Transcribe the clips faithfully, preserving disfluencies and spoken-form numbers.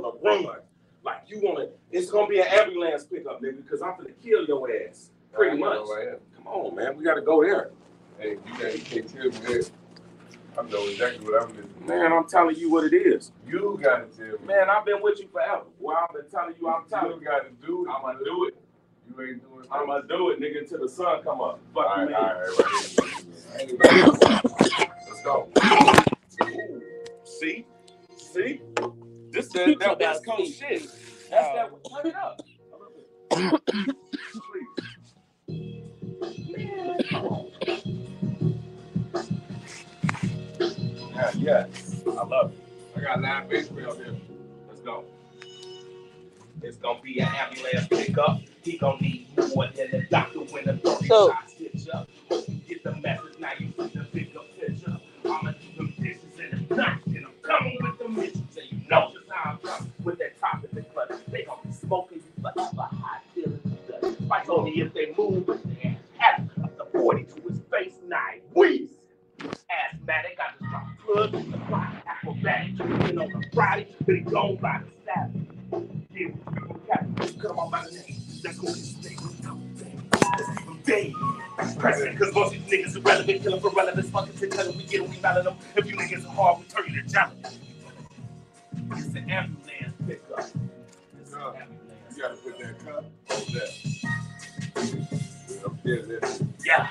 to run. Like you want to, it's going to be an ambulance pickup, nigga, because I'm going to kill your ass. Pretty much. Right. Come on, man. We got to go there. Hey, you, got, you can't tell me that. I know exactly what I'm listening. Man, I'm telling you what it is. You got to tell me. Man, I've been with you forever. Well, I've been telling you, I'm telling you. You got to do it. I'm going to do it. You ain't doing it. I'm going to do it, nigga, until the sun come up. Fuck all right, you, all right, right. Let's go. Ooh. See? See? This is that, that West Coast shit. That's that. Turn it up. Please. Man, come on. Yeah, yes. I love it. I got nine baseball here. Let's go. It's gonna be an ambulance pickup. He gonna need more than a doctor when the thirty so, shots stitch up. Hope you get the message. Now you see the bigger picture. I'ma do them dishes and the knots, and I'm coming with the mission. So you know just how I'm coming with that top in the clutch. They gonna be smoking you forever. Hot feeling the fight only if they move with their ass. Up the forty to his face, nine wheeze. Asthmatic, I just drop plugs in the block. Acrobatic, drinking on a Friday, but he gone by the Saturday. Yeah, we got cut him off by the name. Let's go get his name. Let's leave him dead. President, because most of these niggas irrelevant, killing for relevance. Fucking shit, tell them we get them, we melon them. If you niggas are hard, we turn you to jelly. It's an ambulance pickup. It's an ambulance. You gotta put that cup over there. Up there, there. Yeah.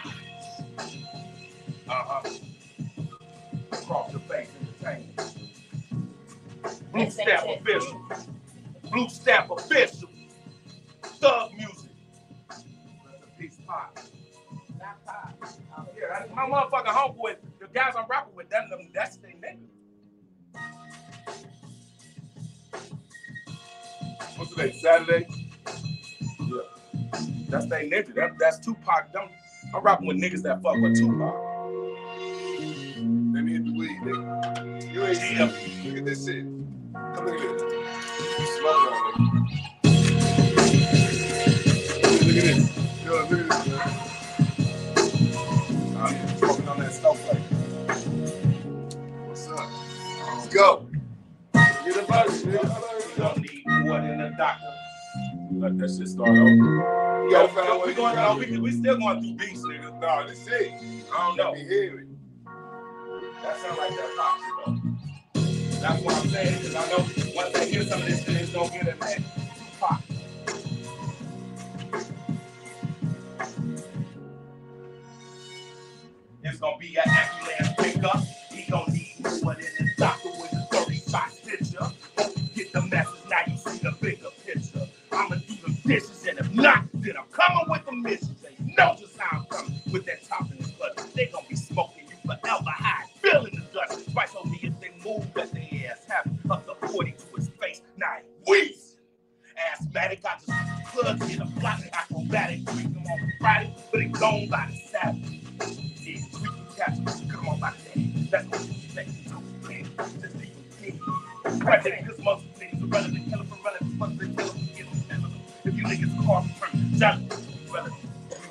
Uh-huh. Across the face in the tank. Blue stamp official. Blue stamp official. Thug music. That's a peace pop. Not pop. Oh, yeah, my motherfucking homeboy, the guys I'm rapping with, that, that's their nigga. What's today? Saturday? Yeah. That's their nigga. That, that's Tupac. Them, I'm rapping with niggas that fuck with Tupac. Let me hit the weed, nigga. You ain't see him. Look at this shit. Come look at this. Smell it on it. Look at this. Yo, look at this, man. All right, smoking on that snowflake. What's up? Let's go. Get a body, nigga. You don't need more than a doctor. Let that shit start over. You gotta find out what we going on. We, we still going through beats, nigga. No, this shit. I don't know. Let me hear it. That sound like that toxic though. That's what I'm saying, because I know once they hear some of this shit, it's gonna get in there. Pop. It's gonna be an ambulance pickup. He gonna need more than a doctor with a thirty-shot stitcher. Hope you get the message, now you see the bigger picture. I'ma do them dishes, and if not, then I'm coming with the mission. And you know just how I'm coming with that top in the clutch. They gonna be smoking you forever high, feeling the dust. Spice on me if they move, let their ass have it. Up the forty to his face, nine weeks. Asthmatic, I just plugs in a block. Acrobatic, tweak him on the Friday, but he gone by the Saturday. Yeah, we can catch him, come on by the day. That's what you say. Just leave him dead. President, because most of the niggas are relevant. Kill him for relevant, fuck they kill him, get him relevant. If you niggas call me, turn jealous, relevant.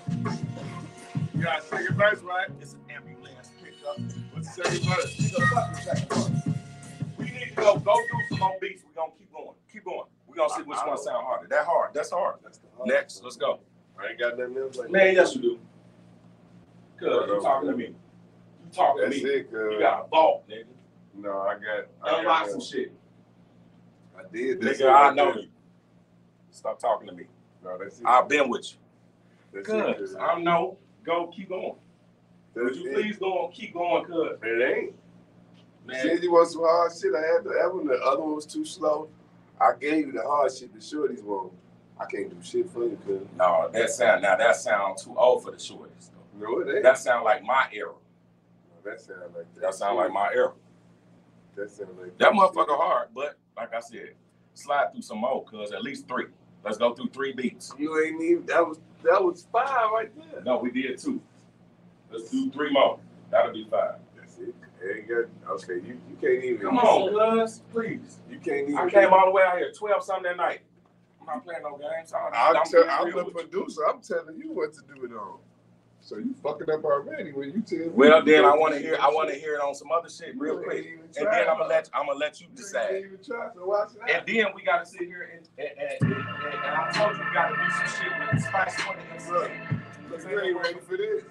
You gotta say your verse, right? It's an ambulance pickup. What's the second verse? We gonna fucking second verse. We need to go go through some more beats. We're gonna keep going. Keep going. We're gonna see which one sound harder. That hard. That's hard. That's hard. Next, let's go. I ain't got nothing else like Man, yes you do. Good. You talking to me. You talking to That's me. it, cuz. You got a vault, nigga. No, I got. I Unlock got, some shit. I did. That's Nigga, it I right know there. you. Stop talking to me. No, that's it. I've been with you. That's Good. it, cuz. I know. Go, keep going. Would That's you it. please go on, keep going, cuz? It ain't. Man. You said you want some hard shit. I had the that one. The other one was too slow. I gave you the hard shit. The shorties one. I can't do shit for you, cuz. No, that sound now that sound too old for the shorties. Though. No, it ain't. That sound like my era. No, that sound like that. That sound like my era. That sound like That motherfucker hard, but like I said, slide through some more, cuz at least three. Let's go through three beats. You ain't even. That was that was five right there. No, we did two. Let's do three more. That'll be five. That's it. Ain't got. Okay, you, you can't even. Come on, cuz, please. You can't even. I came all the way out here, twelve something that night. I'm not playing no games. I'm, I'm, I'm, tell, being I'm real the with you. producer. I'm telling you what to do it on. So you fucking up already when you tell me. Well, then I want to hear. I want to hear it on some other shit real quick, and then I'm gonna let I'm gonna let you decide. You even try, so watch it and then we gotta sit here and and, and, and, and I told you we gotta do some shit with Spice Twenty and Look, because you ain't ready for this.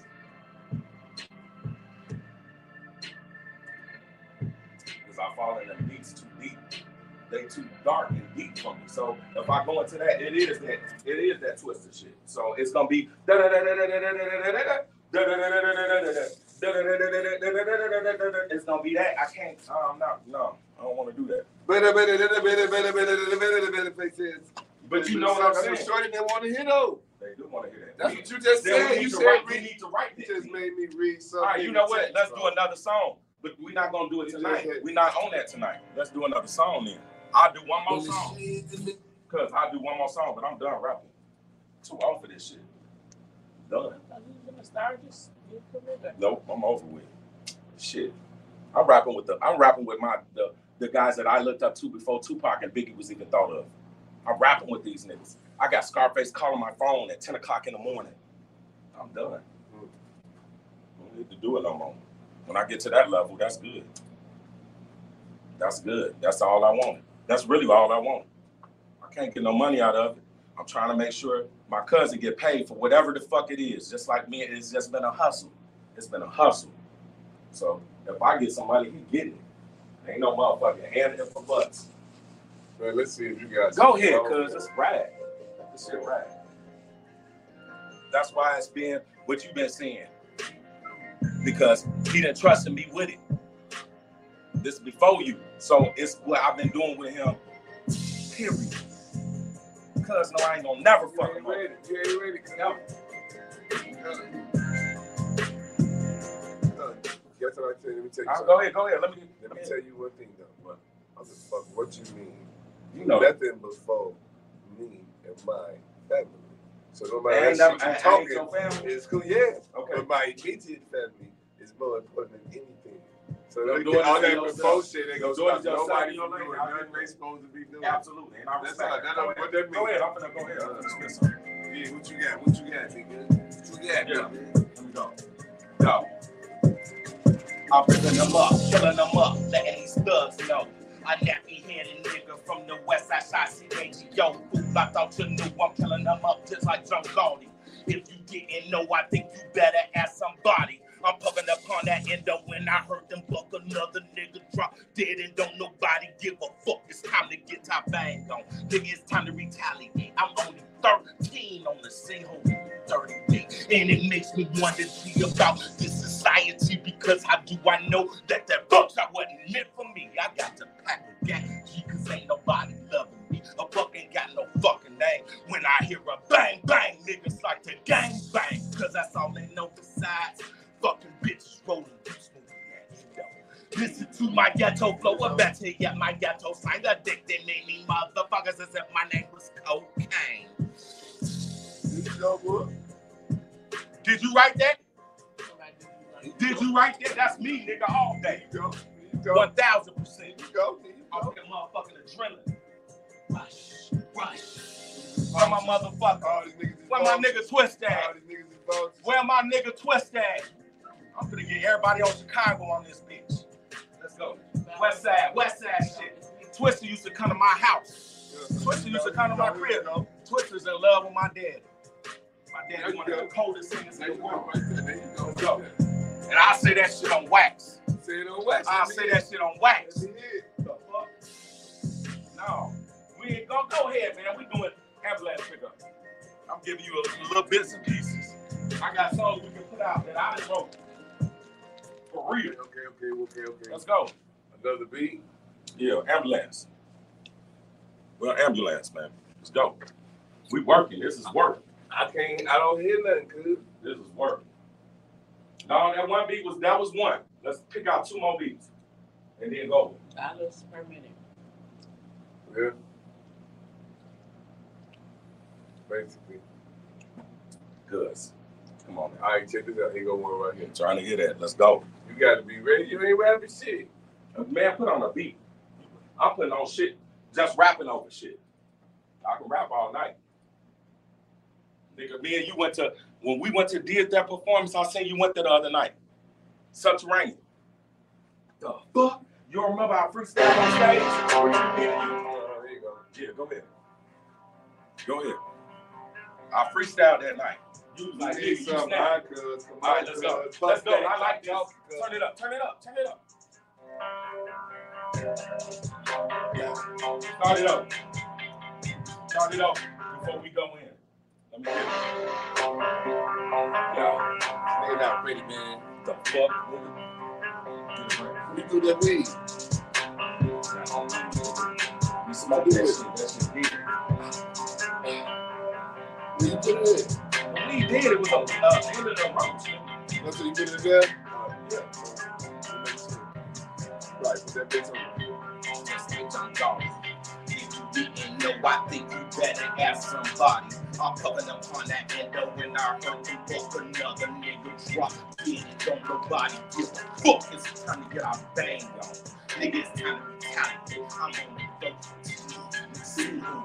Because I fall in the beats too deep. They too dark and deep for me. So if I go into that, it is that it is that twisted shit. So it's gonna be it's gonna be that. I can't um no, no, I don't wanna do that. But you know what I'm saying? Shorty didn't want to hear though. They do want to hear that. That's what you just said. You said we need to write this. You just made me read something. All right, you know what? Let's do another song. But we're not gonna do it tonight. We're not on that tonight. Let's do another song then. I'll do one more song. Cause I'll do one more song, but I'm done rapping. Too old for this shit. Done. Nope, I'm over with. Shit. I'm rapping with the I'm rapping with my the, the guys that I looked up to before Tupac and Biggie was even thought of. I'm rapping with these niggas. I got Scarface calling my phone at ten o'clock in the morning. I'm done. I don't need to do it no more. When I get to that level, that's good. That's good. That's all I wanted. That's really all I want. I can't get no money out of it. I'm trying to make sure my cousin get paid for whatever the fuck it is. Just like me, it's just been a hustle. It's been a hustle. So if I get some money, he getting it. Ain't no motherfucking handing it for butts. Man, let's see if you guys go ahead, cuz it's rad. This shit rad. That's why it's been what you've been seeing. Because he didn't trust me with it. This is before you. So it's what I've been doing with him. Period. Because no, I ain't gonna never fuck him up. You ain't ready. Never. Guess what I tell you? Let me tell you something. Go ahead, go ahead. Let me, Let me tell you one thing though. What? Motherfucker, what you mean? You know. Nothing before me and my family. So no matter how what you talking, it's cool, yeah. Okay. But my immediate family is more important than anything. So You're they doing get all it that yourself. before shit, they go You're doing stop. it yourself. Nobody You're can do doing it. it. Nothing they supposed to be doing. Absolutely. And I That's respect all. it. That Go don't, ahead. what that mean? Go ahead. I'm finna go ahead. I'm finna spit something. Yeah, what you got? What you got, nigga? What you got, Yeah. nigga? Let me go. Go. I'm picking them up, killing them up, letting these thugs know. A nappy-headed nigga from the west side, shot C H Yo, fool, I thought you knew I'm killing them up just like John Goldie. If you didn't know, I think you better ask somebody. I'm pumping upon that endo when I heard them buck another nigga drop dead and don't nobody give a fuck. It's time to get top bang on. Nigga, it's time to retaliate. I'm only thirteen on the scene, holding thirty feet. And it makes me wonder see about this society because how do I know that that buckshot wasn't meant for me? I got to pack a gang, cause ain't nobody loving me. A buck ain't got no fucking name. When I hear a bang bang, niggas like to gang bang, cause that's all they know besides fucking bitches rolling juice moving that endo. Listen to my ghetto flow, I bet you yeah, my ghetto sign addicted made me motherfuckers as if my name was cocaine. Did you write that? Did you write that? That's me, nigga, all day. One thousand percent. You go. I'm fucking motherfucking adrenaline. Rush, rush. Where my motherfucker? Where my nigga Twist at? Where my nigga Twist at? I'm gonna get everybody on Chicago on this bitch. Let's go. West side, west side shit. Twister used to come to my house. Twister used to come to my crib. Twister's in love with my dad. My dad is one of the coldest singers in the world. Let's go. And I say that shit on wax. Say it on wax. I say that shit on wax. The fuck? No. We ain't gonna go ahead, man. We doing ambulance pickup. I'm giving you a, little bits and pieces. I got songs we can put out that I just wrote. For real. Okay, okay, okay, okay. Let's go. Another beat? Yeah, ambulance. Well, ambulance, man. Let's go. We working. This is work. I can't, I don't hear nothing, cuz. This is work. No, that one beat was, that was one. Let's pick out two more beats. And then go. Dollars per minute. Yeah. Basically. Cuz. Come on, man. All right, check this out. Here go one right here. I'm trying to hear that. Let's go. You got to be ready. You ain't rapping shit. Man, put on a beat. I'm putting on shit. Just rapping over shit. I can rap all night. Nigga, me and you went to, when we went to did that performance, I seen you went there the other night. Subterranean. The fuck? You don't remember our freestyle on stage? Uh, there you go. Yeah, go ahead. Go ahead. I freestyled that night. You was like, You nigga, need you some snap. vodka, come All right, on, let's go. cuz. Let's go. Fuck I like that. this. Turn it up. Turn it up. Turn it up. Yeah. Start it up. Start it up before we go in. Let me get it. Yeah. Nigga not ready, man. The fuck, nigga? We do that weed. We smoke that shit. That shit deep. Where you put it in? When we did, it was a uh, end of the road. That's what you put it in there? Uh, yeah. Right, put that bitch on. If you didn't know, I think you better ask somebody. I'm coming up on that endo when I heard them book another nigga drop. Yeah, don't nobody give a fuck. It's time to get our bang on. Nigga, it's time to be talented. I'm on the go. See who.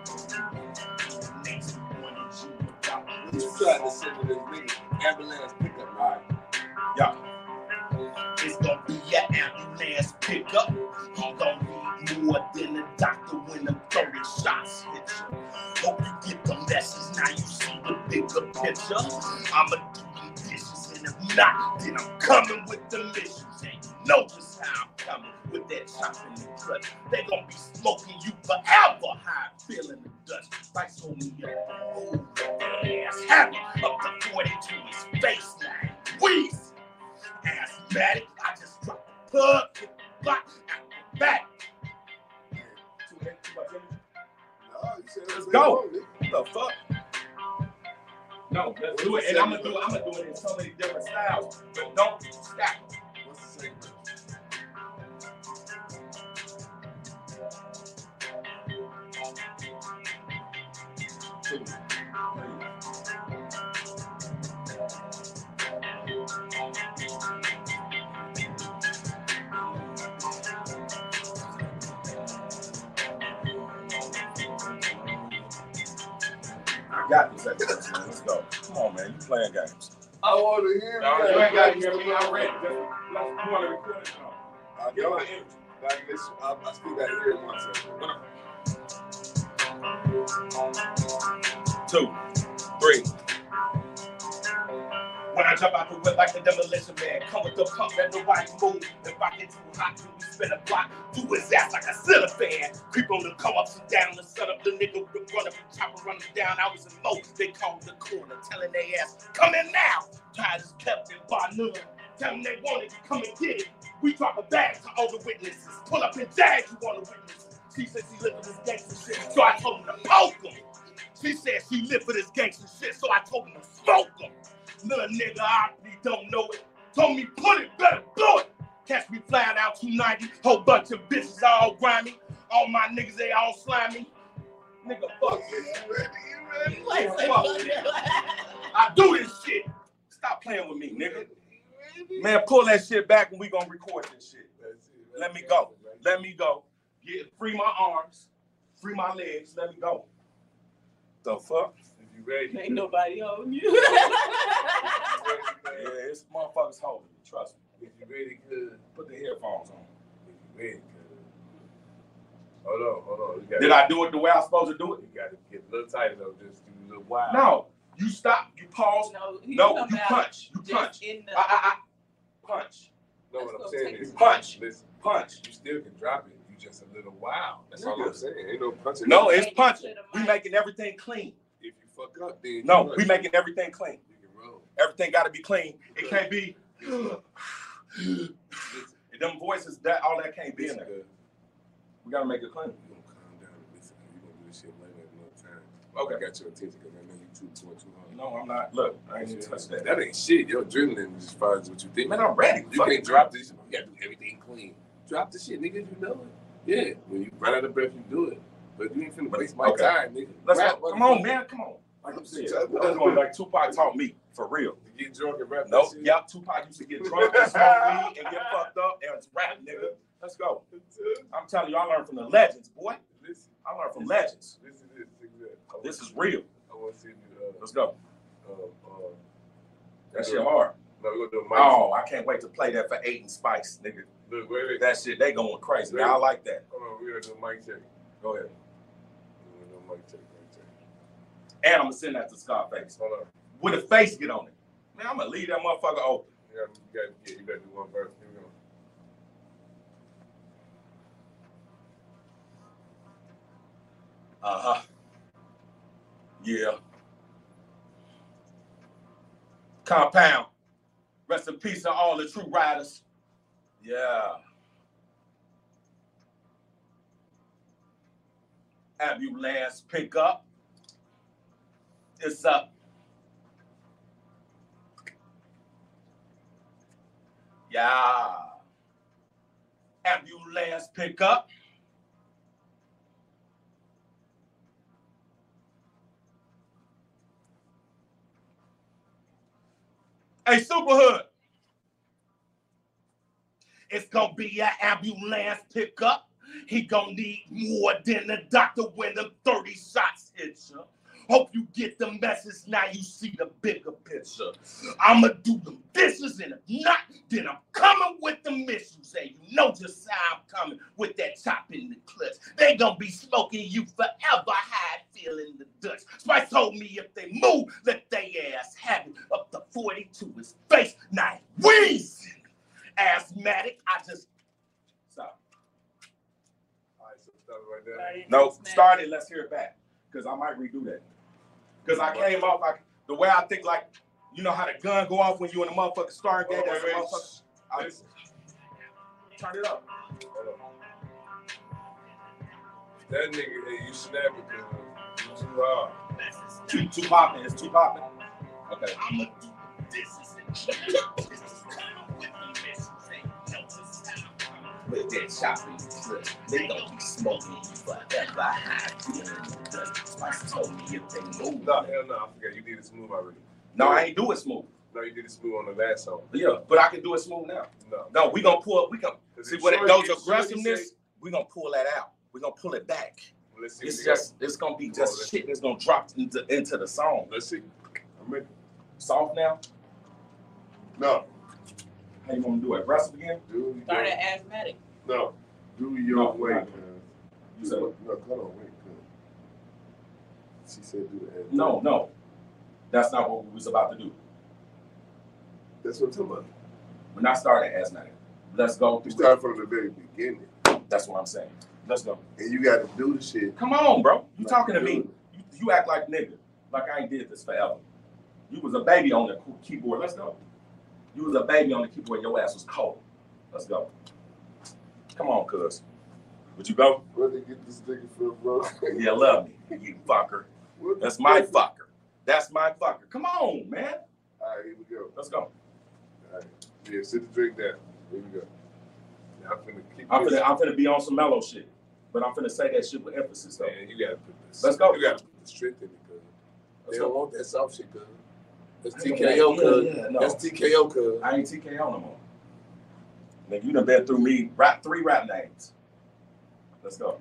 Next one is you about. You tried to send to this nigga ambulance pickup ride. Yeah. It's gonna be an ambulance pickup. He gonna need more than a doctor when them thirty shots hit you. Hope you get the message, now you see the bigger picture. I'ma do them dishes, and if not, then I'm coming with the missions. And you know just how I'm coming with that chop in the cut. They gonna be smoking you forever, how I feel in the dust. Spice on me up, oh, ass happy, up to forty-two, his face line, wheeze. Asthmatic, I just dropped the plug, hit the block, out the back. Too much energy? No, you said Let's go. What the fuck? No, let's do it. And I'm gonna do it. I'm gonna do it in so many different styles, but don't stack them. What's the segment? I got this at first, man. Let's go. Come on, man. You playing games. I want to hear No, that. you ain't got to hear me. I'm ready. Just, let's, you want to record it now? I Get know my it. energy. Like this, I, I still got to hear it myself. Two, three. When I jump out the whip like the demolition man, come with the pump that nobody move. If I get too hot, then we spin a block, do his ass like a ceiling fan. Creep on the come ups and down and set up the nigga with run up and chopper running down. I was in Mo, they called the corner, telling they ass, come in now. Tide is kept in by none. Tell them they want it, come and get it. We drop a bag to all the witnesses. Pull up and jag, you want to witness. She said she lived for this gangster shit, so I told him to poke him. She said she lived for this gangster shit, so I told him to smoke him. Little nigga, I really don't know it. Told me put it, better do it. Catch me flying out two ninety, whole bunch of bitches all grimy. All my niggas, they all slimy. Nigga, fuck this. You ready? Nigga, fuck this. I do this shit. Stop playing with me, nigga. Man, pull that shit back and we gonna record this shit. Let me go. Let me go. Get free my arms. Free my legs. Let me go. The fuck? If you ready, Ain't nobody holding you. Yeah, it's motherfuckers holding me. Trust me. if you ready, good. Put the headphones on. If you ready, good. Hold on, hold on. You gotta, Did I do it the way I was supposed to do it? You got to get a little tighter though. Just do a little wild. No. You stop. You pause. No, he No, come you out punch. You just punch. in the- I, I, I, punch. No, what I'm Let's saying go is take punch. Listen, Punch. you still can drop it. You just a little wild. That's all Nigga. I'm saying. Ain't no punching. No, Take it's it punching. to the We mic. making everything clean. If you fuck up, then No, you we making everything clean. You can roll. Everything got to be clean. It can't be. Listen, Them voices, that all that can't be in listen, there. good. We gotta make it clean. You gonna calm down and listen. You gonna do this shit later another time. Okay. I got your attention because I know you too going too hard. No, I'm not. Look, I ain't even touch that. That ain't shit. Your adrenaline as far as what you think. Man, I'm ready. You can't drop this. You gotta do everything clean. Drop the shit, nigga. You know it. Yeah. When you run out of breath, you do it. But you ain't finna waste my Okay. time, nigga. Let's Rap, go. Come on, man. Come on. Like I'm saying, I'm going like Tupac taught me for real. You get drunk and rap. Nope. that shit. Yep. Tupac used to get drunk and smoke weed and get fucked up and rap, nigga. Let's go. I'm telling you, I learned from the legends, boy. Listen, I learned from legends. listen to this. Listen to this. This is real. I want to see you. Uh, Let's go. Uh, uh, That shit hard. No, we're gonna do Mike Oh, I can't wait to play that for Eight and Spice, nigga. Look, wait, wait. That shit, they going crazy. Wait. Now I like that. Hold on, we're gonna do mic check. Go ahead. We're gonna do mic check, mic check. And I'm gonna send that to Scarface. Hold on. With a face get on it. Man, I'm gonna leave that motherfucker open. You gotta, you gotta, yeah, you gotta do one verse. Here we go. Uh-huh. Yeah. Compound. Rest in peace to all the true riders. Yeah. Ambulance pick up. It's up. Yeah. Ambulance pick up. Hey, Superhood. It's gonna be an ambulance pickup. He gonna need more than a doctor when them thirty shots hit you. Hope you get the message, now you see the bigger picture. I'ma do them dishes, and if not, then I'm coming with the issues. And you know just how I'm coming with that chop in the clutch. They gonna be smoking you forever, high feeling the dust. Spice told me if they move, let they ass have it. Up to forty to his face, now wheezing. Asthmatic, I just stop. All right, so stop it right there. No, start it, let's hear it back. Because I might redo that. Because I came off like the way I think, like, you know how the gun go off when you in the motherfucking starting gate? Oh, That's wait, the wait. motherfucker. I just turn it up. Hold on. That nigga, hey, you snap it, cuz. You too hard. Too, too popping. It's too popping. Okay. I'ma do this. With that chop in the clip, they gon' be smoking you forever. High feeling the dust. Spice told me if they move. No, hell no, I forgot. You did it smooth already. No, I ain't do it smooth. No, you did it smooth on the last song. Yeah, but I can do it smooth now. No. No, we gonna pull. We gonna see what it Shorty- those Shorty aggressiveness. say- We gonna pull that out. We gonna pull it back. Let's see. It's what we just it's gonna be Come on, just let's- shit that's gonna drop into into the song. got. Let's see. I'm ready. Soft now. No. How you want to do it? Aggressive again? Do Start your, at asthmatic. no. Do your No, way, not- cuz. You said what? No, hold on, wait, cuz. She said do the ad. No, no. That's not what we was about to do. That's what I'm talking about. We're not starting asthmatic. Let's go. You start from the very beginning. That's what I'm saying. Let's go. And you gotta do the shit. Come on, bro. You Like talking to you me? do. You, you act like nigga. Like I ain't did this forever. You was a baby on the keyboard. Let's go. You was a baby on the keyboard. Your ass was cold. Let's go. Come on, cuz. Would you go? Where they get this nigga from, bro? Yeah, love me, you fucker. What That's the my fuck? fucker. That's my fucker. Come on, man. All right, here we go. Let's go. All right. Yeah, sit the drink down. Here we go. Now I'm finna keep I'm this. finna, I'm finna be on some mellow shit. But I'm finna say that shit with emphasis, though. Man, you gotta put this. Let's go. You gotta put the strength in it, cuz. Let's They don't go. want that soft shit, cuz. That's Yeah, T K O, cuz. yeah, no. That's T K O, cuz. I ain't T K O no more. Nigga, you done been through me rap three rap names. Let's go.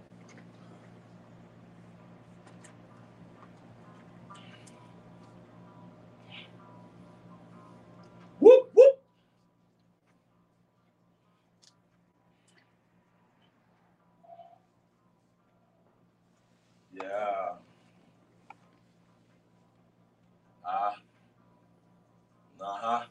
Whoop, whoop. Yeah. Ah. Uh, uh-huh.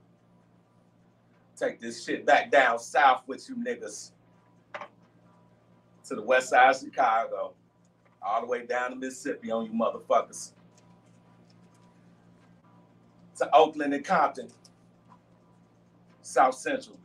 Take this shit back down south with you niggas. To the west side of Chicago. All the way down to Mississippi on you motherfuckers. To Oakland and Compton. South Central.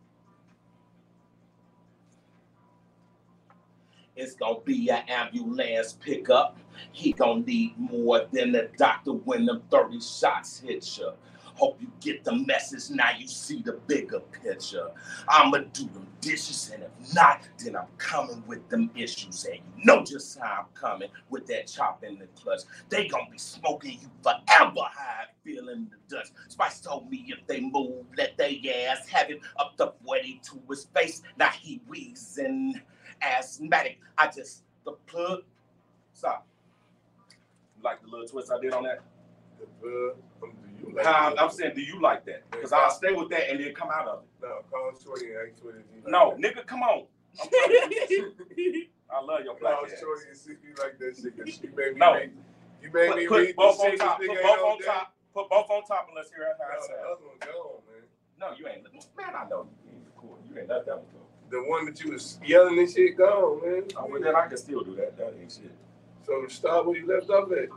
It's gonna be an ambulance pickup. He gonna need more than a doctor when them thirty shots hit you. Hope you get the message, now you see the bigger picture. I'ma do them dishes, and if not, then I'm coming with them issues. And you know just how I'm coming with that chop in the clutch. They gonna be smoking you forever, high feeling the dust. Spice told me if they move, let they ass have it. Up the forty to his face, now he wheezing. Asthmatic, I just, the plug, stop. You like the little twist I did on that? The um, do you like How, that? I'm saying, do you like that? Because I'll stay with that and then come out of it. No, call Shorty and ask Shorty if you like No, that. nigga, come on. I'm trying I love your black Call ass. Shorty and see if you like that shit. Cause you made me No. read. You made Put, me put read both the on shit. top. This Put nigga both ain't on on that. top. Put both on top and let's hear how No, it the sounds. other one gone, man. No, you ain't. Man, I know you ain't cool. You ain't let that one go. The one that you was yelling and shit gone, man. Oh, well, then I can still do that. That ain't shit. So start where you left off at.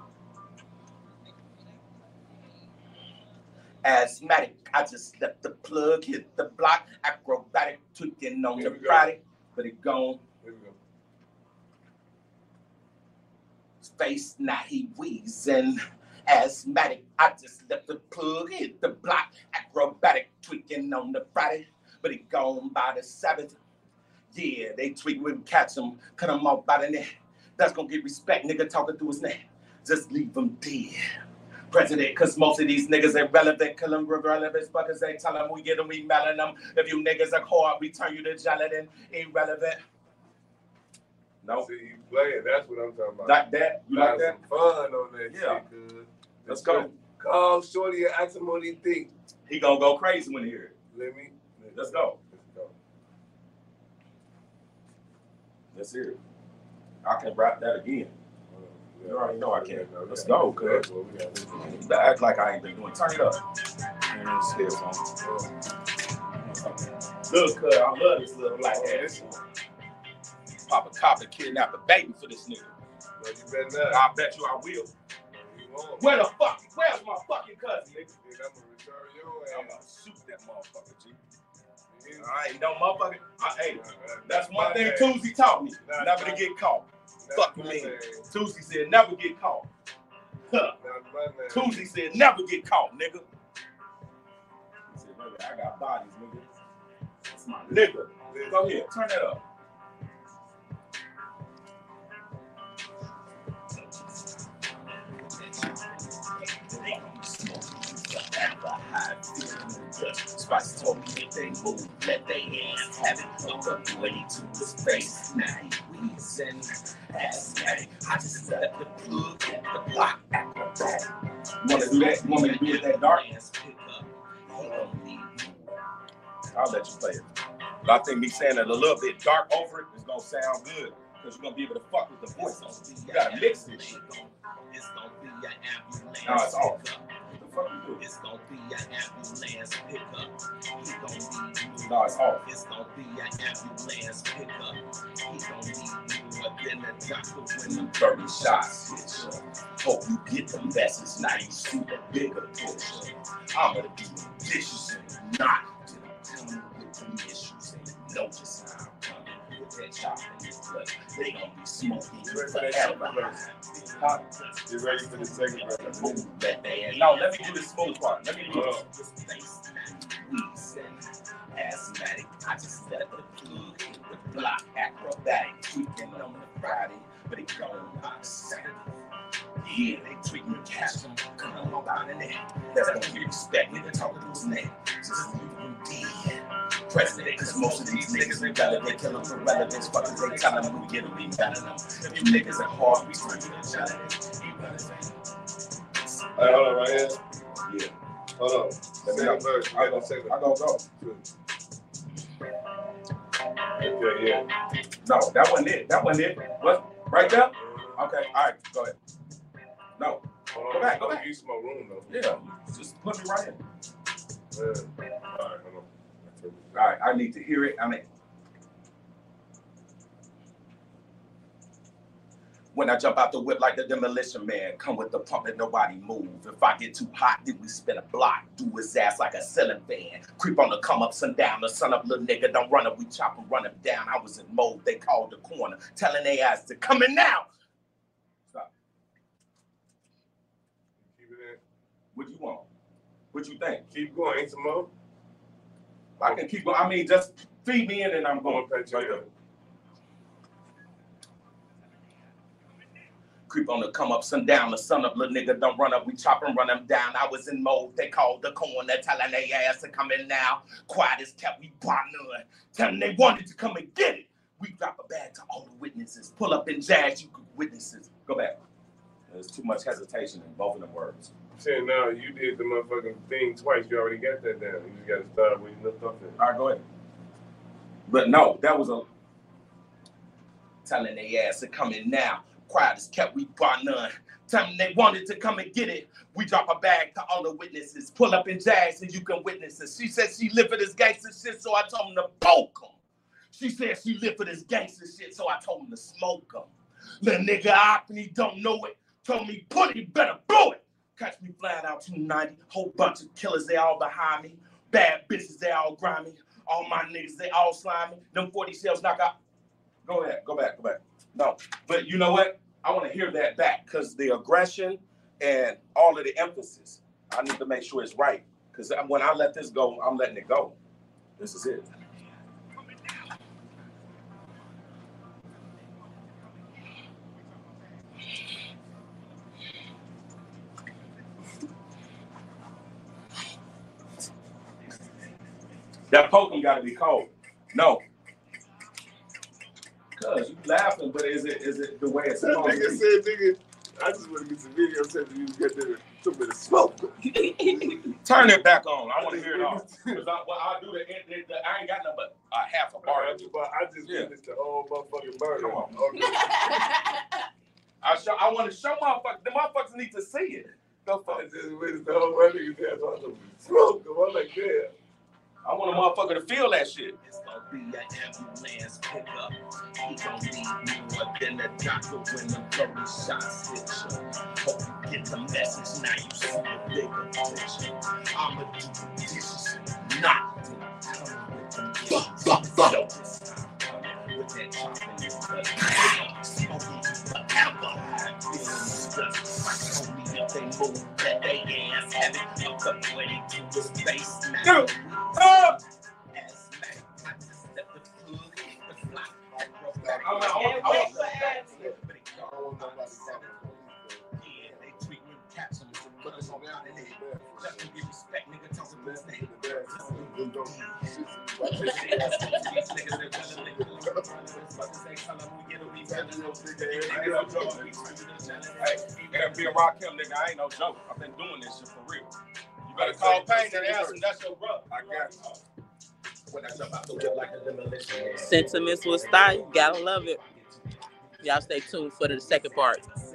Asthmatic, I just left the plug, hit the block, acrobatic, tweaking on Here the we go. Friday, but it gone. Here we go. Face, now he wheezing. Asthmatic, I just left the plug, hit the block, acrobatic, tweaking on the Friday, but it gone by the Sabbath. Yeah, they tweak, we can catch him, cut him off by the neck. That's gonna get respect, nigga talking through his neck. Just leave him dead. President, cause most of these niggas irrelevant, kill them regardless, because they tell them we get them, we melon them. If you niggas are hard, we turn you to gelatin, irrelevant. No, See, you playing. That's what I'm talking about. like that, you like that? Some fun on that Yeah. shit, cuz. Let's go. Call Shorty and ask him what he think. He gonna go crazy when he hear it. Let me. Let's go. Let's go. Let's hear it. I can rap that again. You already know I can. Let's go, cuz. You act like I ain't been doing. Turn it up. And this headphone. Look, cuz, I love this little black ass. Pop a cop and kidnap a baby for this nigga. No, you better not. I bet you I will. You won't. Where the fuck? Where's my fucking cousin, nigga? Nigga, I'm gonna return your I'm ass. gonna shoot that motherfucker, G. You I ain't no motherfucker. I, hey, Nah, nah, that's nah, one my thing name. Tuesday taught me. Nah, Never nah. to get caught. Not Fuck my me. name. Tuesday said never get caught. Huh. Not my name. Tuesday said never get caught, nigga. He said, nigga, I got bodies, nigga. That's my nigga. Listen. Go ahead, turn that up. Spice told me if they move, let they hands have it. Look up way to his face. Now he wheezing. Asthmatic. I just let the plug at the block at the back. You wanna do that? You want me to do it that dark? I'll let you play it. But I think me saying it a little bit dark over it is gonna sound good. Because you're gonna be able to fuck with the voice on it. You gotta mix this shit. It's gonna be an ambulance. No, it's off. pickup. What the fuck you do? It's gonna be an ambulance pickup. He gonna need No, it's off. It's gonna be an ambulance pickup. He gonna need more than a doctor when the thirty shots hit you. Hope you get the message. Now you see the bigger picture. I'm gonna do the dishes and not come with some issues. And you know just how I'm coming with that chop in your blood. They gonna be smoking You ready for that second forever. verse? Huh? You ready for the second verse? Move that man. No, let me do the smooth part. Let me do Oh. it. Asthmatic, I just let the plug hit the block, acrobatic, tweaking on the Friday, but it gone by Saturday. Yeah, they tweak me, catch them, come on down in there. That's gonna get respect, nigga talking to his name. Just leave him dead. President, cause most of these niggas ain't got it, they kill them for relevance. Fuckers, they tell them we get them, we better them. If you niggas are hard, we turn you to challenge. Hey, hold on, right here. Yeah. Hold on. Let me Second go. verse. I You go, got the second. I go, go. Okay, yeah. No, that wasn't it. That wasn't it. What? Right there? Okay, all right, go ahead. No, Hold on. Go back, go back. You smoke room though. yeah, just put me right in. Yeah. All right, hold on. All right, I need to hear it. I mean, when I jump out the whip like the demolition man, come with the pump and nobody move. If I get too hot, then we spin a block, do his ass like a ceiling fan. Creep on the come up, sun down, the sun up, little nigga, don't run up, we chop him, run him down. I was in mode, they called the corner, telling they ass to come in now. Stop. Keep it in. What you want? What you think? Keep going. Ain't some more? I can keep going. I mean, just feed me in and I'm I'm going. gonna pat you Right up. there. Creep on the come up, sun down, the sun up, little nigga, don't run up, we chop and run them down. I was in mode, they called the corner, telling they ass to come in now. Quiet as kept, we partner, telling they wanted to come and get it. We drop a bag to all the witnesses, pull up in jazz, you could witnesses. Go back. There's too much hesitation in both of them words. saying now you did the motherfucking thing twice. You already got that down. You just got to start where you left off at. All right, go ahead. But no, that was a telling they ass to come in now. Quiet as kept, we brought none. Telling they wanted to come and get it. We drop a bag to all the witnesses. Pull up in Jags and you can witness it. She said she lived for this gangster shit, so I told him to poke him. She said she lived for this gangster shit, so I told him to smoke him. Little nigga op and he don't know it. Told me, put it, better blow it. Catch me flying out two ninety. Whole bunch of killers, they all behind me. Bad bitches, they all grimy. All my niggas, they all slimy. Them forty shells knock out. Go ahead, go back, go back. No, but you know what? I want to hear that back because the aggression and all of the emphasis, I need to make sure it's right. Because when I let this go, I'm letting it go. This is it. That poking got to be cold. No. Cause you laughing, but is it is it the way it's supposed That to nigga be? said, nigga, I just want to get some video saying you get there took me to smoke. Turn it back on. I want to hear it all. Cause I, well, I do the, the, the I ain't got nothing but a half a bar. I just, I just Yeah. witnessed the whole motherfucking murder. Come on. Okay. I show. I want to show motherfuckers. The motherfuckers need to see it. The I fuck. just witnessed the whole murder. You said I told him to smoke. I'm like, yeah. I want a motherfucker to feel that shit. It's gonna be an ambulance pickup. He gon' need more than a doctor when the thirty shots hit you. Hope you get the message, now you see the bigger picture. I'ma do the dishes, not do with that chopping is but smoking forever. Told me if they move that they ass have it up the way to the space now. Uh, Hey, being Rock Him, nigga, I ain't no joke. I've been doing this shit for real. You better call Payne and ask him that's your brother. I got you. When I jump out the whip like a demolition. Sentiments will style. You gotta love it. Y'all stay tuned for the second part.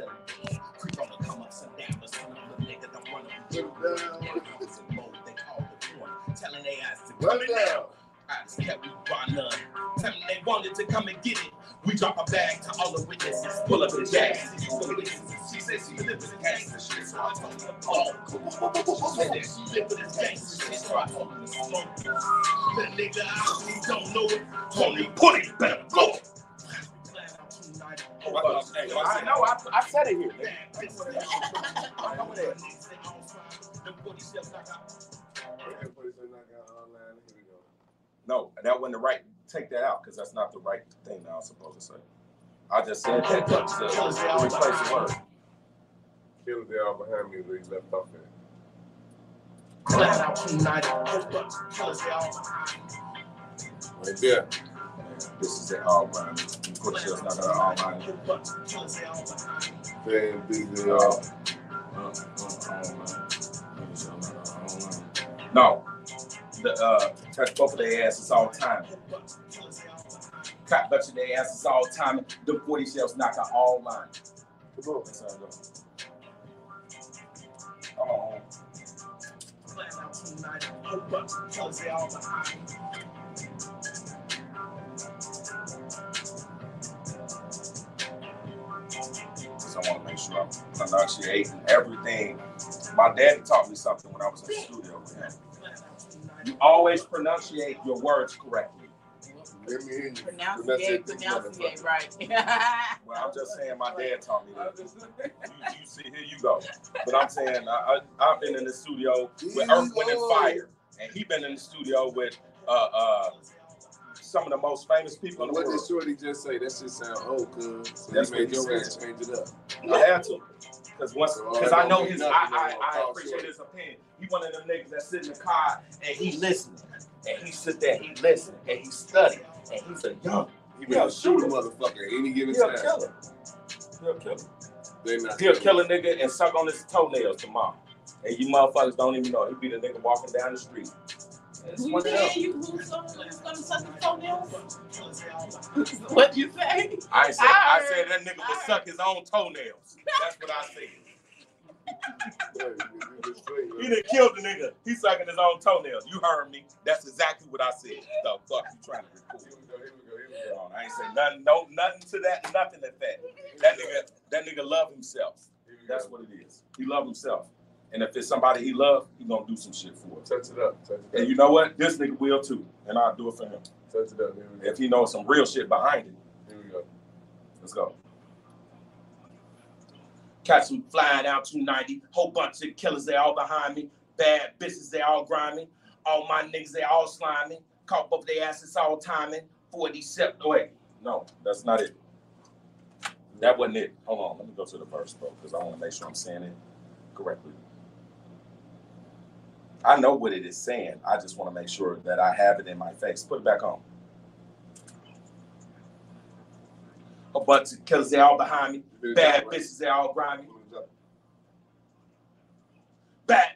Run it down. I just kept me by none. Telling they wanted to come and get it. We drop a bag to all the witnesses. Pull up the Jags. She said she lived with this gangster shit, so I told her to oh. She said that she lived with this gangster shit, so I told her to smoke. The nigga out who don't know it, told me put it, better blow it. I know, I, I said it here. No, that wasn't the right. Take that out because that's not the right thing that I was supposed to say. I just said that to, to, to replace the word. Killers, they all behind me, they left off there. Right there. This is it all behind me. Of course, it's not gonna all behind me. Damn, big they all. No, the uh, touch both of their asses all the time. Cut bunch of their asses all the time. The forty shells knock out all mine. Come on, that's how it goes. Oh. So I want to make sure I'm pronunciating everything. My daddy taught me something when I was in the studio with him. You always pronunciate your words correctly. Let me hear you. Pronunciate, pronunciate, right. Well, I'm just saying my dad taught me that. You, you see, here you go. But I'm saying I, I, I've been in the studio with Earth, Wind, and Fire, and he been in the studio with uh, uh, some of the most famous people in the What world. did Shorty just say? That shit sound old, cuz. So That's you made what he your ass said. change it up. I had to. Because once, So, because uh, I know don't his, mean I, nothing, I, no, I call appreciate Shorty. his opinion. He one of them niggas that sit in the car and he listening, and he sit there, he listen, and he study, and he's a young. He ready to shoot a motherfucker at any given He'll time. kill him. He'll kill him. They not He'll kill a nigga and suck on his toenails tomorrow. And you motherfuckers don't even know. He be the nigga walking down the street. It's You one of them. said you who's gonna suck his toenails? What you say? I said, I I said that nigga would I suck his own toenails. That's what I said. He done killed the nigga. He's sucking his own toenails. You heard me. That's exactly what I said. The fuck you trying to record? Here we go, here we go, here we go. I ain't say nothing, no, nothing to that, nothing at that. That nigga, that nigga love himself. That's what it is. He love himself. And if it's somebody he love, he gonna do some shit for it. Touch it up. Touch it up. And you know what? This nigga will too. And I'll do it for him. Touch it up. Here we go. If he knows some real shit behind it. Here we go. Let's go. Catch them flying out two ninety. Whole bunch of killers, they all behind me. Bad bitches, they all grimy. All my niggas, they all slimy. Caught up their asses all timing. forty-seven. Wait, no, that's not it. That wasn't it. Hold on, let me go to the verse, bro, because I want to make sure I'm saying it correctly. I know what it is saying. I just want to make sure that I have it in my face. Put it back on. A bunch of killers, they all behind me. Bad bitches, they all grimy. Bad.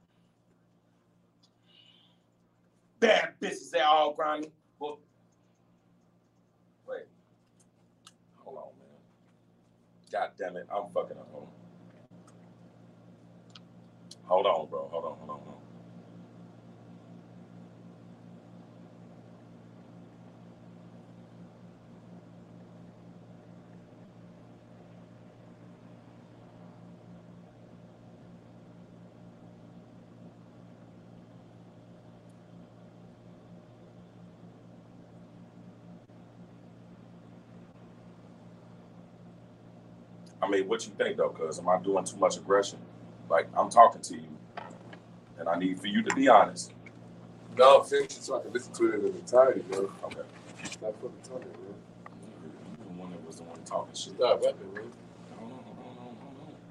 Bad bitches, they all grimy. Well, wait. Hold on, man. God damn it. I'm fucking up. Hold on. Hold on, bro. Hold on, hold on, hold on. I mean, what you think though? Cause am I doing too much aggression? Like I'm talking to you, and I need for you to be honest. No, finish it so I can listen to it in its entirety, bro. Okay. Stop fucking talking, man. You the one that was the one talking shit. Stop rapping, man. Hold on, hold on, hold on, hold on.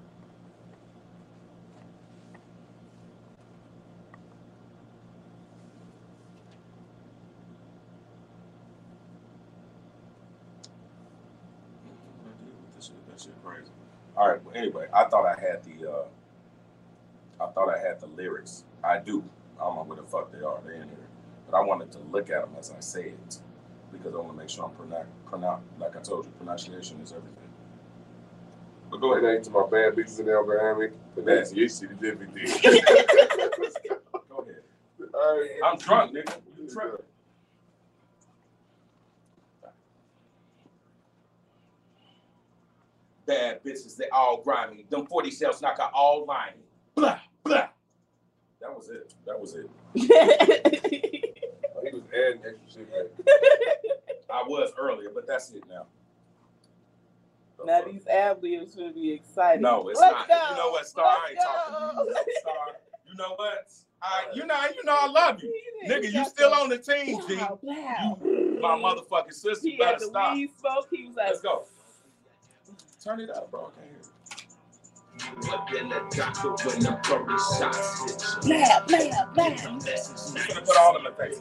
That shit, that shit crazy. All right. Well, anyway, I thought I had the. Uh, I thought I had the lyrics. I do. I don't know where the fuck they are. They're in here. But I wanted to look at them as I say it because I want to make sure I'm pronounce. Pronounce. Like I told you, pronunciation is everything. But go Go ahead. ahead to my bad bitches in there behind me. But that's your shit. It did be Go ahead. All right. I'm drunk, nigga. You tripping? Bad bitches, they all grimy. Them forty shells knock out all limey. Blah, blah. That was it. That was it. Oh, he was adding extra shit back. I was earlier, but that's it now. Now these ad-libs should be exciting. No, it's Let's not. go. You know what, Star? I ain't Let's talking go. to you, Star. You know what? I, you know, you know, I love you, He nigga. You got still the- on the team, G. Wow, wow. You, my motherfucking sister. He You had better the stop. weed smoke. He was like, Let's go. Turn it up, bro. I can't hear it. But then the doctor when the birdie shots hit you. blah, blah, blah. I'm gonna put all of them in face.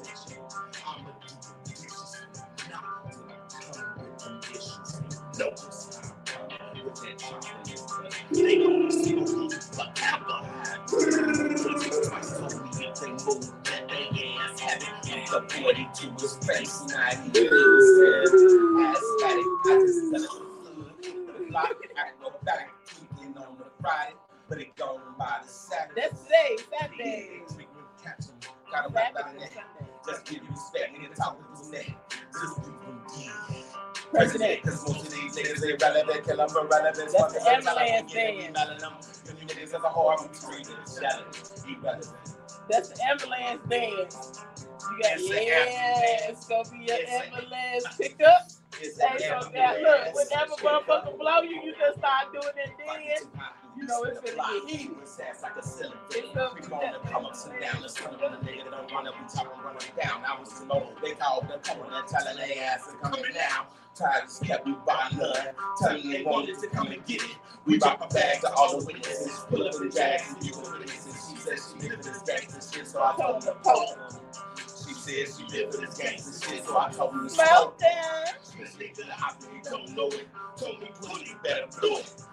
They don't see me forever. They move that they ass having the forty-two was face ninety. Ass static, I just sell it to the lock. I go back tweaking on the Friday, but it gone by the Saturday. That's today, Saturday. Gotta rap out that. Just give you respect, nigga. Talk with the neck. Just give them give. President, cause most of these niggas they relevant, kill them for relevance. That's the ambulance band. You niggas as a whole, I'm treated as jealous. Irrelevant. That's the ambulance band. You got, It's the yeah, it's gonna be your It's the- ambulance pickup. It's Hey, so now look, whenever motherfucker blow you, you just start doing it then. You know it's gonna get heated. It's like a cylinder. It's up We gonna come up and down. Let's run on the nigga that don't wanna be talking, running down. I was remote. They called them coming and telling their ass to come down. Tigers kept me by none, telling they wanted to come and get it. We brought my bag to all the witnesses, pull up the jags and you can witnesses. She said she lived for this gangster shit, so I told her to post her. She said she lived for this gangster shit, so I told her to smoke. Meltdown. This nigga, I really don't know it. Told me, pull you better blow it.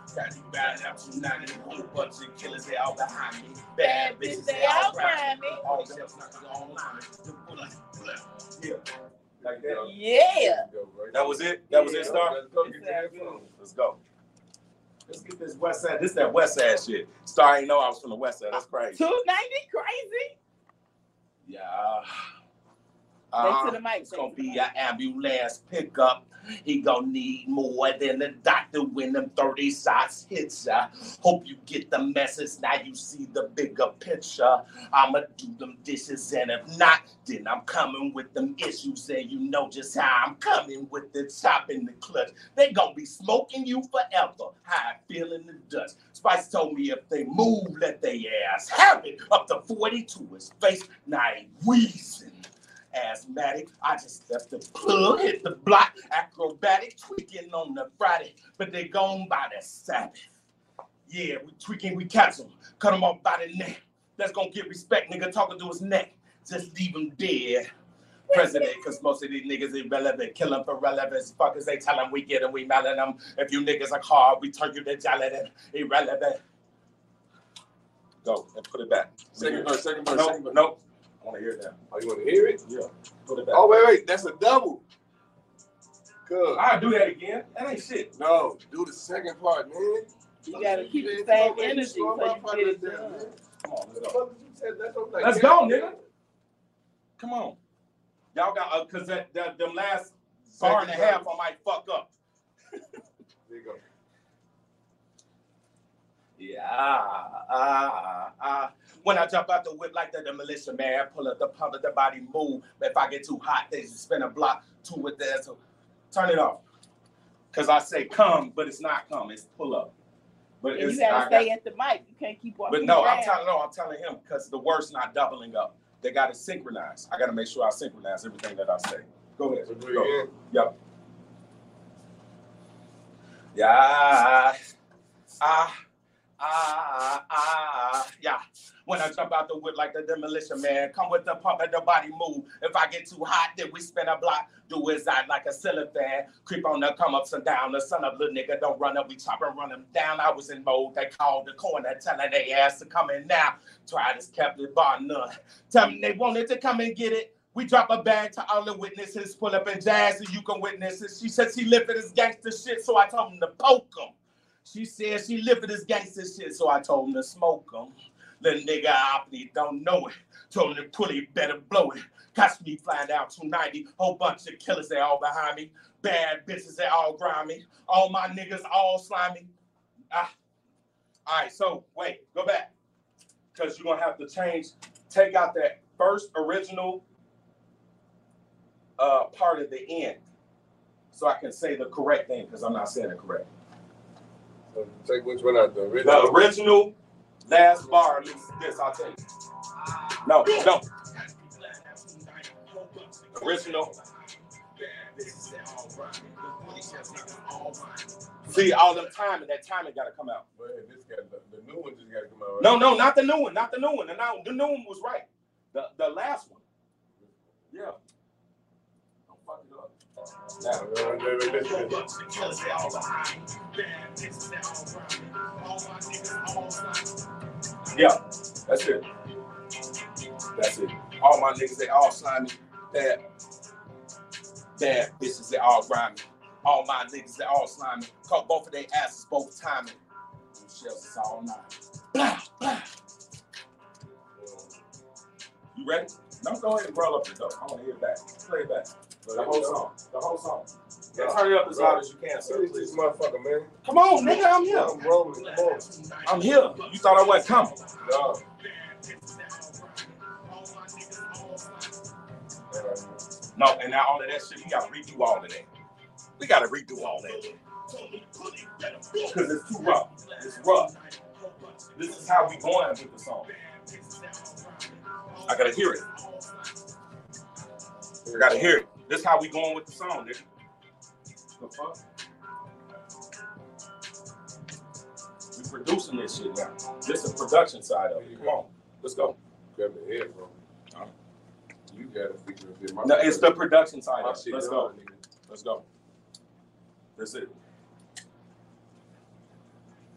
Got you riding up to ninety, a whole bunch of killers, they all behind me. Bad bitches, they all grimy. All shells knocking on line. Yeah. Like that. Yeah. That was it? That was it, Star? Let's go get that phone. Let's go. Let's get this West Side. This that West Side shit. Star ain't know I was from the West Side. That's crazy. two ninety, crazy. Yeah. Back Uh, to the mic. it's gonna be an ambulance pickup. He gonna need more than a doctor when them thirty shots hits ya. Hope you get the message. Now you see the bigger picture. I'ma do them dishes, and if not, then I'm coming with them issues. And you know just how I'm coming with the chop in the clutch. They gonna be smoking you forever. How I feel in the dust. Spice told me if they move, let they ass have it. Up to forty to his face. Now he wheezing. Asthmatic, I just left the plug, hit the block, acrobatic, tweaking on the Friday, but they gone by the Sabbath. Yeah, we tweaking, we catch them, cut them off by the neck. That's gonna get respect, nigga, talking to his neck. Just leave him dead. President, because most of these niggas irrelevant, kill them for relevance. Fuckers, they tell them we get them, we mailing them. If you niggas are hard, we turn you to gelatin. Irrelevant. Go and put it back. Second verse, second verse, Nope, second verse. nope. I want to hear that. Oh, you want to hear it? Yeah, put it back. Oh, wait, wait. That's a double. Good. I'll do that again. That ain't shit. No, do the second part, man. You gotta keep the same energy so you get it done. Come on, let's What the go. fuck did you say? That's what I'm like, Let's yeah. go, nigga. Come on. Y'all got, uh, cause that, that them last bar and a half, I might fuck up. There you go. Yeah, ah, ah, ah. When I jump out the whip like that, the militia man, pull up the pump of the body move. If I get too hot, they just spin a block, two with that. So turn it off. Cause I say come, but it's not come, it's pull up. But And it's, you gotta I stay got, at the mic. You can't keep walking but no, I'm around. telling no, I'm telling him because the word's not doubling up. They got to synchronize. I got to make sure I synchronize everything that I say. Go ahead. So do it Go. again. Yep. Yeah. Ah. Ah, ah, yeah. When I jump out the wood like the demolition man, come with the pump and the body move. If I get too hot, then we spin a block. Do his eye like a ceiling fan. Creep on the come ups and down. The son of little nigga don't run up. We chop and run him down. I was in mode. They called the corner, telling they ass to come in now. Try to kept it bar none. Tell me they wanted to come and get it. We drop a bag to all the witnesses. Pull up in jazz so you can witness it. She said she lived for this gangster shit, so I told him to poke him. She said she lived for this gangster shit, so I told him to smoke him. Little nigga out there don't know it. Told him to pull it, better blow it. Catch me flying down two ninety. Whole bunch of killers, they all behind me. Bad bitches, they all grimy. All my niggas, all slimy. Ah. All right, so wait, go back. Because you're going to have to change, take out that first original uh, part of the end. So I can say the correct thing, because I'm not saying it correct. So take which one out? The original? The original last bar, at least this, I'll tell you. No, no. Original. See, all them timing, that timing got to come out. Go ahead, this got the, the new one just got to come out. Right? No, no, not the new one, not the new one. The, now, the new one was right. The, the last one. Yeah. Don't fuck it up. Now. Uh, wait, wait, wait, wait. Yeah, that's it. That's it. All my niggas, they all slimy. Bad, bad bitches, they all grimy. All my niggas, they all slimy. Caught both of their asses both timing. Them shells is all night. Blah, blah. You ready? No, go ahead and roll up the dope. I want to hear it back. Play it back. The whole song. The whole song. Yeah, turn it up as loud as you can, sir. Who's this motherfucker, man? Come on, nigga, I'm here. I'm rolling. Come on. I'm here. You thought I wasn't coming. No. No, and now all of that shit, we gotta redo all of that. We gotta redo all that. Because it's too rough. It's rough. This is how we going with the song. I gotta hear it. I gotta hear it. This is how we going with the song, nigga. The fuck? We producing this shit now. This is the production side of it. Come on, let's go. Grab the head, bro. You gotta figure it out. No, it's the production side My of it. shit Let's done, go. nigga. Let's go. That's it.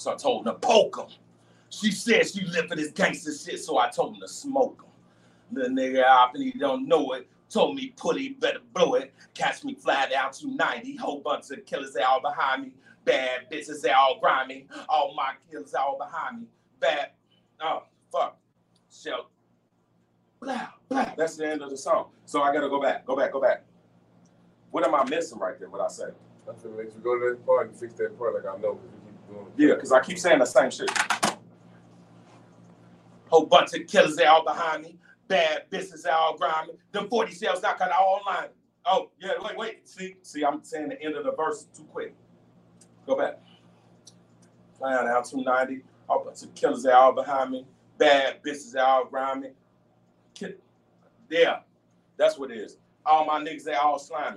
So I told her to poke him. She said she lived for this gangster shit, so I told him to smoke him. The nigga out and he don't know it. Told me, putty, better blow it. Catch me fly down two ninety. Whole bunch of killers, they all behind me. Bad bitches, they all grimy. All my killers all behind me. Bad, oh, fuck. Shell. Blah, blah. That's the end of the song. So I gotta go back, go back, go back. What am I missing right there, what I say? I'm gonna let you go to that part and fix that part like I know, because you keep doing it. Yeah, because I keep saying the same shit. Whole bunch of killers, they all behind me. Bad bitches, they all grimy. Them forty shells not cut all line. Oh, yeah, wait, wait. See, see, I'm saying the end of the verse too quick. Go back. Flying down two ninety. Whole bunch of killers, they all behind me. Bad bitches, they all grimy. Ki- yeah, that's what it is. All my niggas, they all slimy.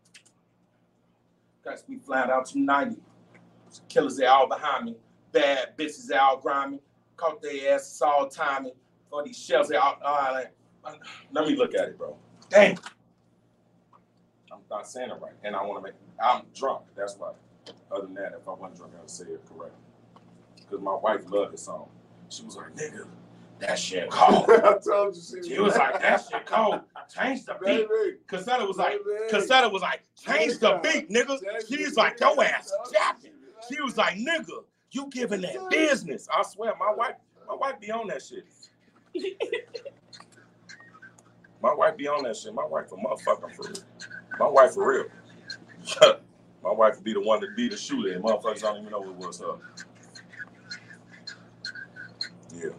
Guys, we flying down two ninety. Killers, they all behind me. Bad bitches, they all grimy. Caught their asses all timing. For these shells, they all, all like, let me look at it, bro. Dang. I'm not saying it right. And I want to make, I'm drunk. That's why. Other than that, if I wasn't drunk, I would say it correctly. Because my wife loved this song. She was like, nigga, that shit cold. I told you she, She was like, that shit cold. Change the beat. Cassetta was like, Cassetta was like, change the beat, nigga. She was like, your ass jacket. She was like, nigga, you giving that business. I swear, my wife, my wife be on that shit. My wife be on that shit. My wife a motherfucker for real. My wife for real. My wife would be the one to be the shooter, and motherfuckers don't even know what it was her. Yeah.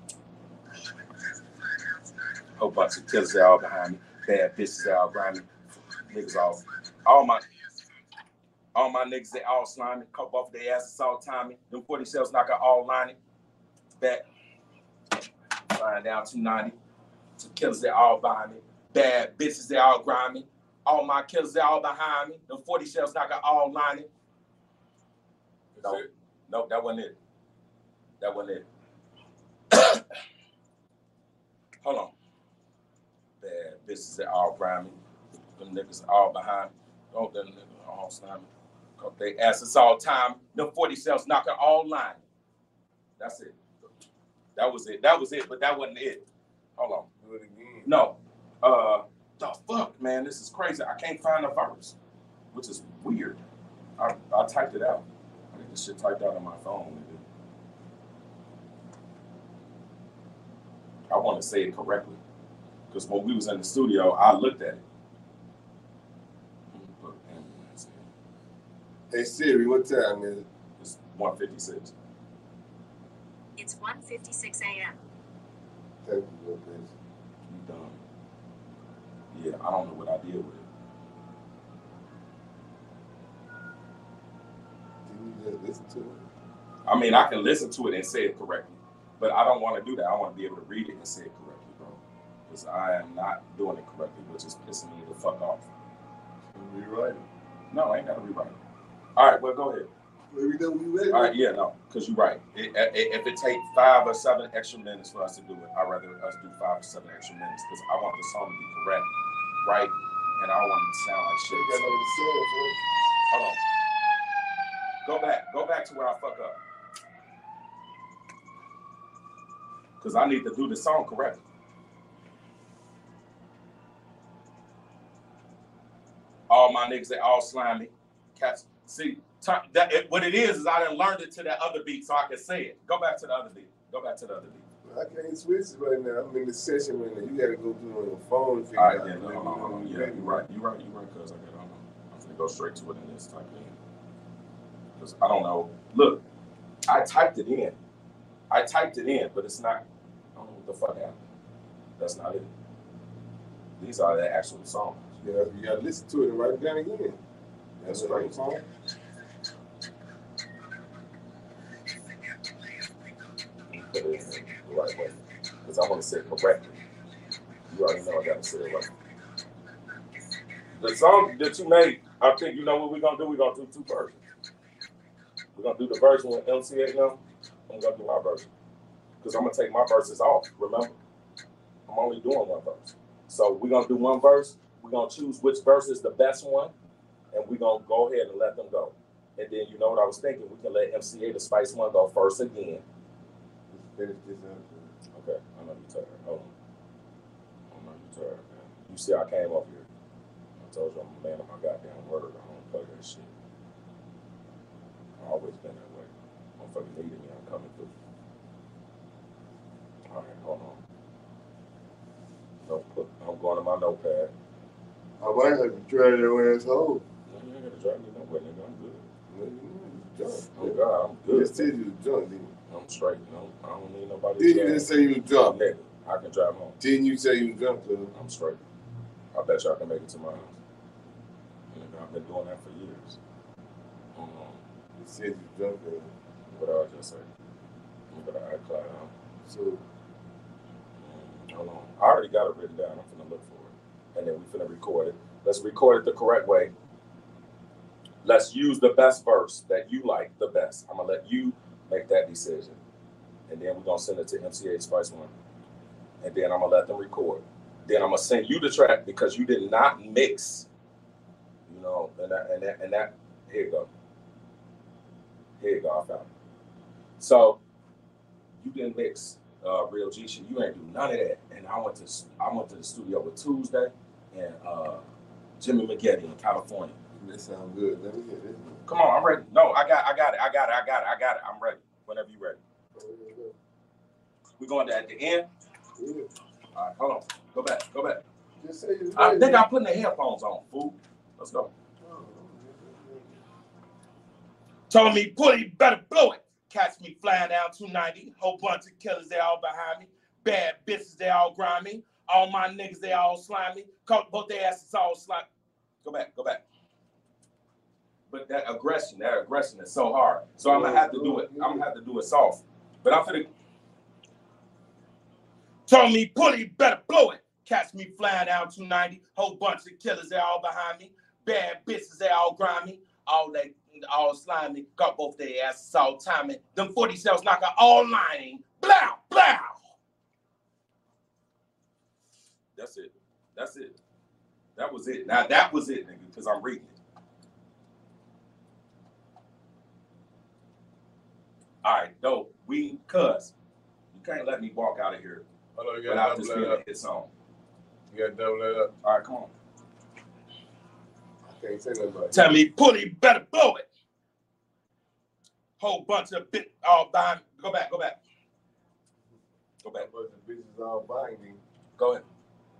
Whole bunch of killers all behind me. Bad bitches all grimy. Niggas all, all my, all my niggas, they all slimy. Cut off their asses all timing. Them forty shells knock out all lining. Back. Flying down two ninety. Some killers, they all behind me. Bad bitches, they all grimy. All my killers, they all behind me. Them forty shells knock out all lining. No, nope, nope, that wasn't it. That wasn't it. Hold on. Bad bitches, they all grimy. Them niggas all behind me. Oh, them niggas all slimy. They asses all time. Them forty shells knock out all lining. That's it. That was it. That was it, but that wasn't it. Hold on. Do it again. No. Uh, the fuck, man, this is crazy. I can't find the verse, which is weird. I, I typed it out. I get this shit typed out on my phone. I want to say it correctly. Because when we was in the studio, I looked at it. Hey Siri, what time is it? It's one fifty-six. It's one fifty-six a.m. Thank you, bitch. You done. Yeah, I don't know what I did with it. Didn't you just listen to it? I mean, I can listen to it and say it correctly, but I don't want to do that. I want to be able to read it and say it correctly, bro. Because I am not doing it correctly, which is pissing me the fuck off. Rewrite it. No, I ain't got to rewrite it. All right, well, go ahead. Maybe that we ready. All right, yeah, no, because you're right. It, it, if it takes five or seven extra minutes for us to do it, I'd rather us do five or seven extra minutes because I want the song to be correct, right? And I don't want it to sound like shit. You gotta know what it says, Hold on. Go back. Go back to where I fuck up. Because I need to do the song correctly. All my niggas, they all slimy. Cats. See, t- that it, what it is is I done learned it to that other beat so I can say it. Go back to the other beat. Go back to the other beat. I can't switch it right now. I'm in the session right now. You gotta go through on your phone and figure All right, out. yeah, no, hold on, hold on. Yeah, you're right. You're right. You're right, cuz I got it. Hold on. I'm gonna go straight to it in this type in. Because I don't know. Look, I typed it in. I typed it in, but it's not. I don't know what the fuck happened. That's not it. These are the actual songs. Yeah, you gotta listen to it and write it down again. That's That's crazy. right. Put it in the right way. Because I want to say it correctly. You already know I got to say it right. The song that you made, I think you know what we're going to do? We're going to do two versions. We're going to do the version with M C A now. I'm going to do my version. Because I'm going to take my verses off, remember? I'm only doing one verse. So we're going to do one verse. We're going to choose which verse is the best one. And we're going to go ahead and let them go. And then you know what I was thinking? We can let M C A the Spice One go first again. Let's finish this up. Okay, I know you're tired. Hold on. I know you're tired, man. You see, I came up here. I told you I'm a man of my goddamn word. I don't play that shit. I've always been that way. Motherfucker needing me, I'm coming through. All right, hold on. No, put, I'm going to my notepad. I might have to drive your ass home. No, you ain't gonna drive me nowhere, nigga. I'm good. No, you drunk. Oh God, I'm You good. just said you was drunk, didn't you? I'm straight. No, I don't need nobody. Didn't to you drive. just say you was drunk? Nigga, I can drive home. Didn't you say you was drunk, cuz? I'm straight. I bet y'all can make it to my house. Nigga, I've been doing that for years. Um, You said you was drunk, cuz. what did I just say? I'm gonna iCloud out. So, Mm, hold on. I already got it written down. I'm finna look for it. And then we finna record it. Let's record it the correct way. Let's use the best verse that you like the best. I'm gonna let you make that decision. And then we're gonna send it to M C A Spice One. And then I'm gonna let them record. Then I'm gonna send you the track because you did not mix. You know, and that and that and that here you go. Here you go, I found it. So you didn't mix uh, Real G shit. You ain't do none of that. And I went to I went to the studio with Tuesday and uh, Jimmy McGetty in California. that sounds good. Let me hear this. Come on, I'm ready. No, I got I got it. I got it. I got it. I got it. I'm ready. Whenever you're ready. We're going to at the end. Yeah. All right, hold on. Go back. Go back. Just say you I think I'm putting the headphones on, fool. Let's go. Told me, Pully, better blow it. Catch me flying down two ninety. Whole bunch of killers, they all behind me. Bad bitches, they all grimy. All my niggas, they all slimy. Caught both their asses all slimy. Go back. Go back. But that aggression, that aggression is so hard. So I'm gonna have to do it. I'm gonna have to do it soft. But I'm finna. Told me, Pully, better blow it. Catch me flying down two ninety. Whole bunch of killers, they all behind me. Bad bitches, they all grimy. All they, all slimy. Got both their asses all timing. Them forty cells knocker all lining. Blow, blow. That's it. That's it. That was it. Now that was it, nigga, because I'm reading it. All right, no, we cuz you can't let me walk out of here Hold on, you without gotta this double being that a up. hit song. You gotta double that up. All right, come on. I can't say nothing about it. Tell me, Pully, better blow it. Whole bunch of bit all behind me. Go back, go back. Go back. But the bitches all buying me. Go ahead.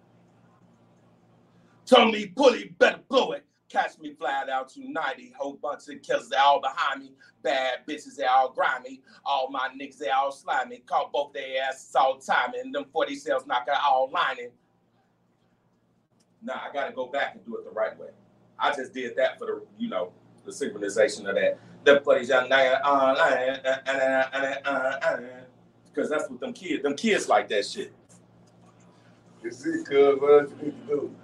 Told me, Pully, better blow it. Catch me flying out two ninety. Whole bunch of killers, they all behind me. Bad bitches, they all grimy. All my niggas, they all slimy. Caught both their asses all timing. Them forty cells knocker all lining. Nah, I gotta go back and do it the right way. I just did that for the, you know, the synchronization of that. Them plays y'all because that's what them kids, them kids like that shit. You see, cuz, what else you need to do?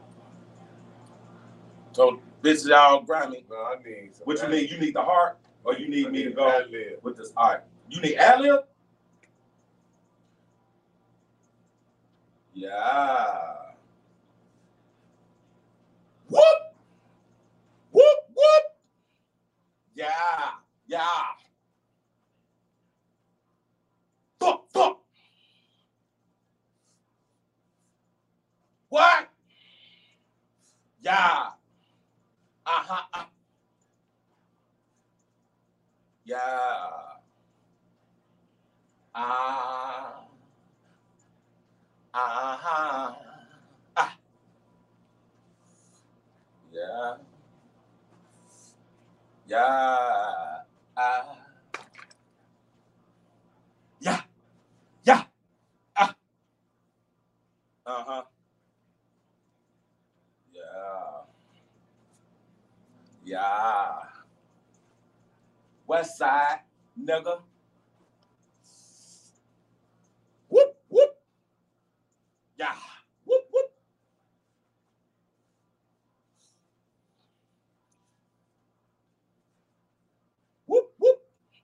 So bitches all grimy. No, I need some. What you need? You need the heart, or you need I me to need go ad-lib. with this? All right, you need ad lib. Yeah. Whoop! Whoop, whoop! Yeah, yeah. Fuck, fuck. What? Yeah. Uh-huh. Uh. Yeah. Ah. Uh-huh. Ah. Yeah. Yeah. Ah. Yeah. Yeah. Ah. Uh-huh. Yeah. Yeah. West side, nigga. Whoop, whoop. Yeah. Whoop, whoop. Whoop, whoop.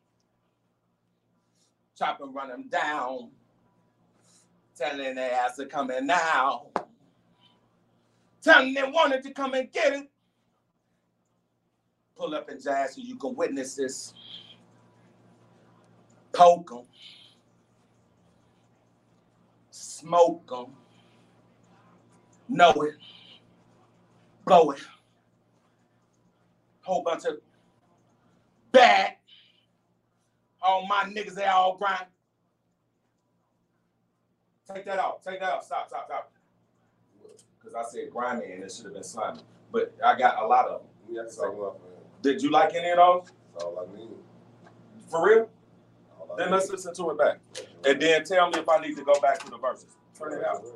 Chop and run them down. Telling their ass to come in now. Telling they wanted to come and get it. pull up in jazz so you can witness this. Poke them. Smoke them. Know it. Blow it. Whole bunch of bad. All my niggas, they all grind. Take that out. Take that out. Stop, stop, stop. Because I said grimy and it should have been slimy. But I got a lot of them. We have to talk about Did you like any of those? That's all I need. For real? All I Then need. let's listen to it back. And then tell me if I need to go back to the verses. Turn it out.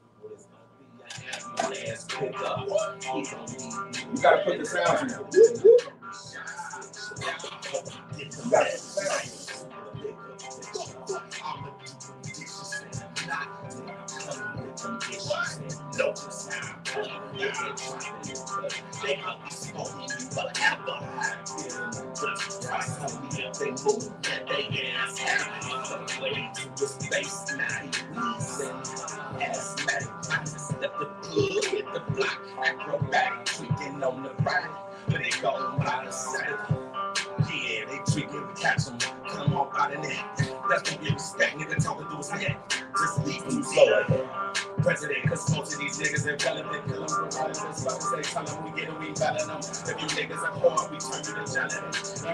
You gotta put the sound in. You gotta put the sound in. Acrobatic tweaking on the right, but they go out of sight. Yeah, they tweaking, we catch them, come off out of there. That's gonna be respect, nigga talking through his head. Just leave him slow. President, cause most of these niggas are relevant. Kill them with relevant. So they tell them we get them, we belling them. If you niggas are poor, we turn you to gelatin.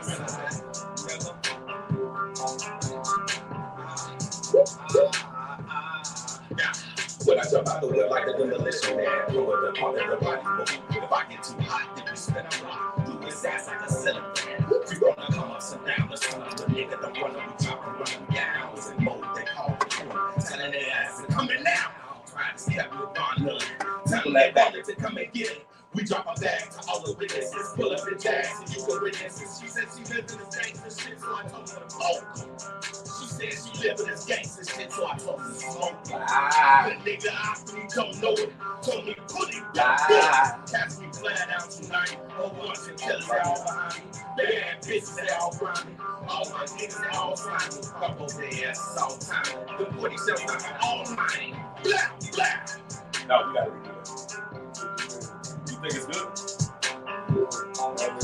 When I jump out the way like a demolition man, throw it apart, everybody move. If I get too hot, then we spin a block. Do his ass like a cylinder. You gonna come up and down, the son of the nigga, the one that we chop and run them down. Was in mode, they call the crew. Telling their ass to come in now. Trying to kept with Don None. Telling that bandit to come and get it. We drop a bag to all the witnesses. Pull up in jazz and you can witness it. She said she lived in this gangster shit, so I told her to smoke. She said she lived in this gangster shit, so I told her to smoke. Ah. The nigga asked me, don't know it. Told me, put it down. Ah. Cast me flat out tonight. Whole bunch of killers, they all behind me. Bad bitches, they all behind me. All my niggas, they all behind me. Fuck over their asses all the time. The forty shells, I'm all mine. Blah, blah. No, we gotta redo that. You think it's good? I'm saying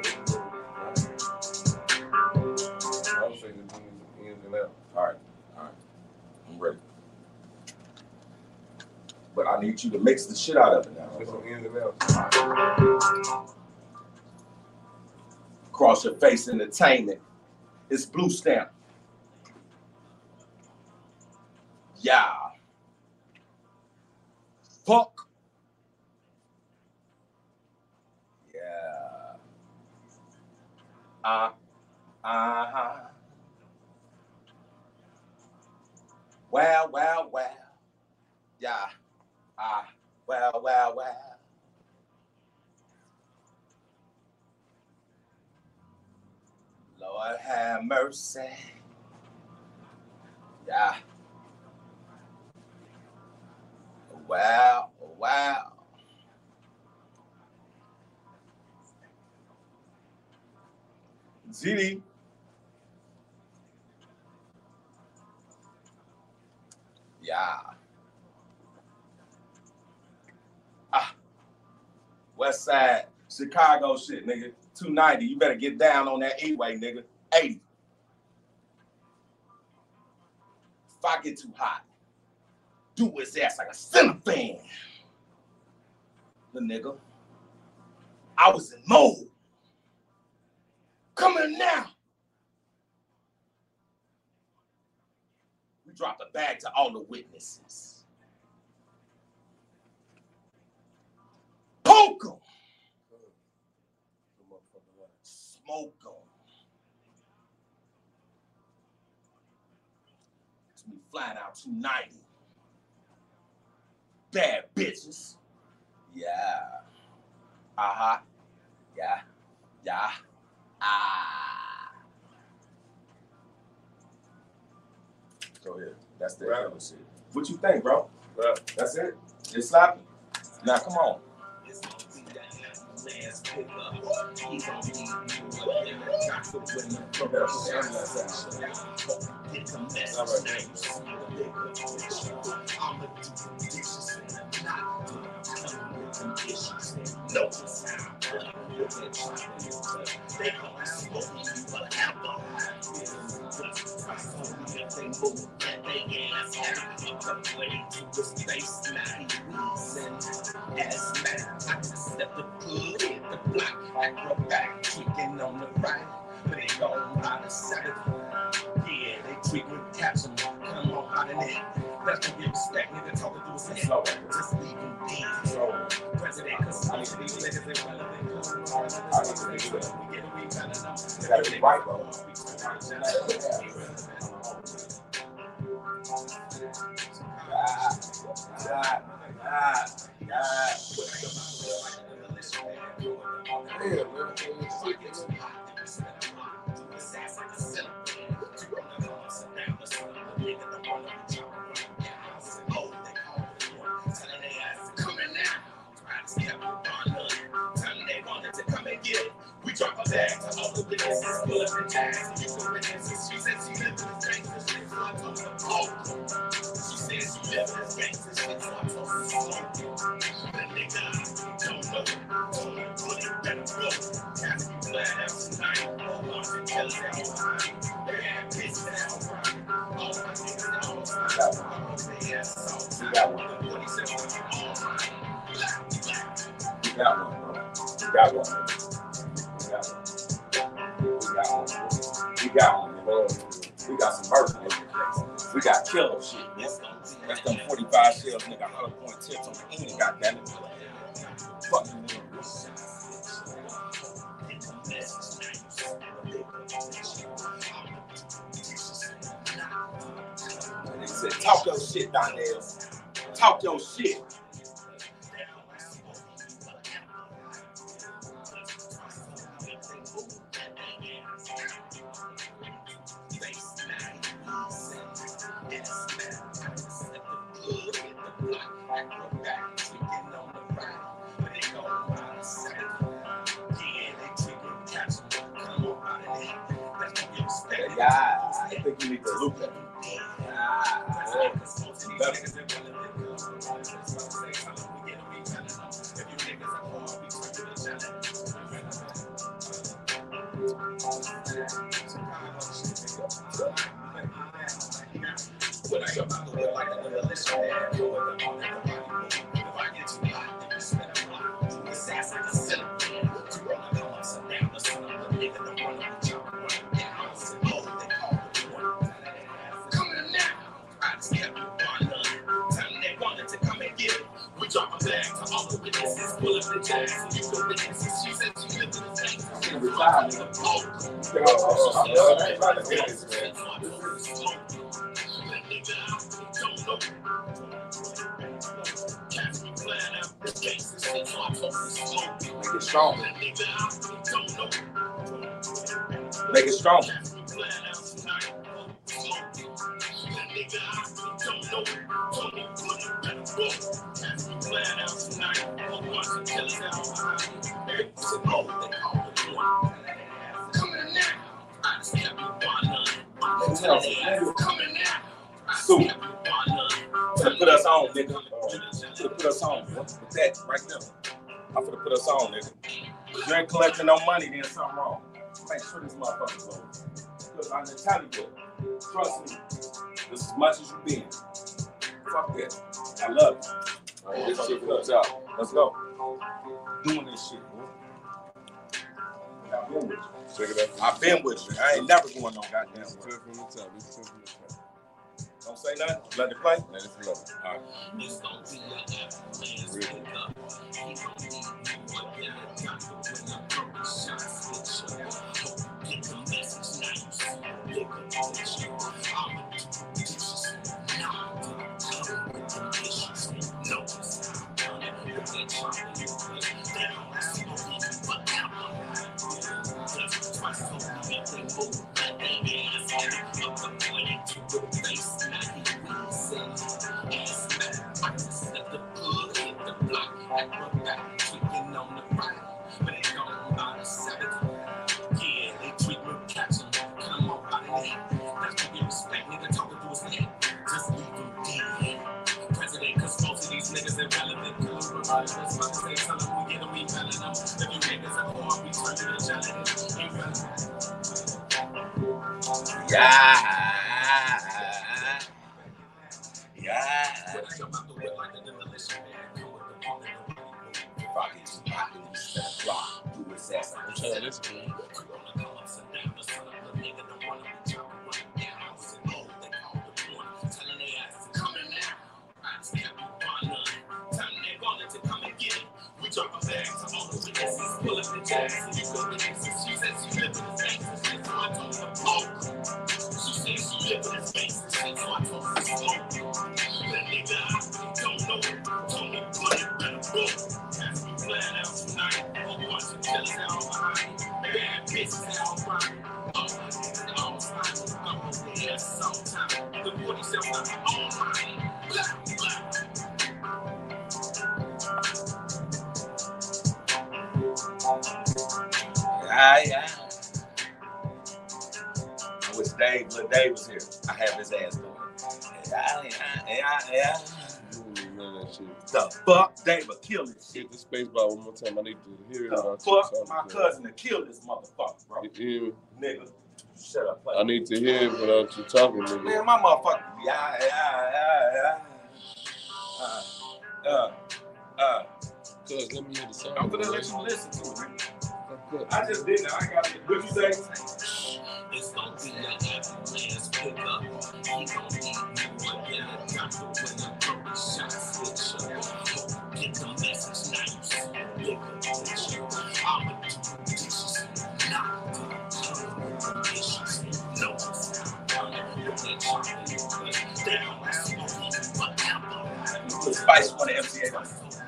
the ins and outs. All right, all right. I'm ready. But I need you to mix the shit out of it now. There's some ins and outs. Cross Your Face Entertainment. It's Blue Stamp. Yeah. Fuck. Yeah. Uh, uh-huh. Well, well, well. Yeah. Ah, well, well, well. Lord have mercy. Yeah. Wow, wow. Z D. Yeah. Ah. West Side, Chicago shit, nigga. two ninety. You better get down on that eight-way, nigga. eighty. If I get too hot, do his ass like a center fan. The nigga. I was in mode. Come in now. We dropped a bag to all the witnesses. Poke 'em. Smoke 'em. It's me flying out two ninety. Bad bitches. Yeah. Uh-huh. Yeah. Yeah. Ah. Go ahead. That's the Right. other shit. What you think, bro? Right. That's it? It's sloppy? Now, come on. They gonna smoke you forever. If they move, let they ass out up the way to the space. Now he reason as man. I just step the hood, hit the block, acrobat, kicking on the right, but they gone by the side. Yeah, they treat me caption, come on out of there. That's what you respect, nigga. Talking through a slow, just leave him dead. President, cause I need to be niggas that relevant. I need to be good. We get we better know. They gotta be right, bro. God, God, God. We drop a bag to all the witnesses, pull up the tags, you can witnesses. She said she lived in the gangster shit, so I told her, oh. She said she lived in the gangster shit, so I told her, oh. That nigga, don't know, told me, put it better go. Ask me flat out tonight, hold on to tell it out behind. They had pissed down, right? All my niggas all time. I hope they ass off. You got one. forty-seven, all mine. Black, black. You got one, bro. You got one. We got one. We got one. Bro. We got some murder, nigga. We got killer shit. That's, that's them forty-five shells, nigga. one hundred point tips on the end, goddamn it. Fuck you, nigga. They said, talk your shit, Donnell. Talk your shit. Yeah, I think you need to loop it. Ah, Make it strong. Make it strong. Super. To put us on, nigga. To put us on. With that right there. I'm finna put us on, nigga. If you ain't collecting no money, then something wrong. Make sure this motherfucker's low. Because I'm gonna tell you, trust me, this is as much as you been. Fuck that. I love you. All right, this shit comes out. Let's go. Doing this shit, boy. I've been with you. Check it out. I've been with you. I ain't never going on goddamn work. Don't say nothing. Let it play. Let it flow. All right. It's gonna be a really up. He gonna need more than a doctor when I'm throwing shots with you. Get the message now. You see the bigger picture. I'm a dishes. Nah, I'm with the issues. No, I'm done it. They're trying to use it. They don't ask me forever. Just twice so if they move, let they ass out. Up the point to the face. Irrelevant, irrelevant. That's why they tell them we get them, we telling them. If you niggas are going Yeah. I'm trying to listen to it. Yeah, yeah. I wish Dave, little Dave was here. I have his ass doing it. Yeah, yeah, yeah, yeah. Mm, none of that shit. The fuck? Dave will kill this shit. Hit the space bar one more time. I need to hear it. The about fuck? you. My cousin to kill this motherfucker, bro. You hear me? Nigga. Shut up. Play. I need to hear it without you talking, nigga. Man, my motherfucker. Yeah, yeah, yeah, yeah. Uh, uh, uh. Cuz, let me hear the song. I'm gonna let you listen to it, man. Okay. I just didn't. I got it. What'd you say? It's gonna be an ambulance pickup. He gon' need more than a doctor when the thirty shots hit you. Get the message now, you see the bigger picture. I'ma do dishes, not the issues. No sound coming, you ain't chopping your way down. That's smoking forever. Spice one of M C A.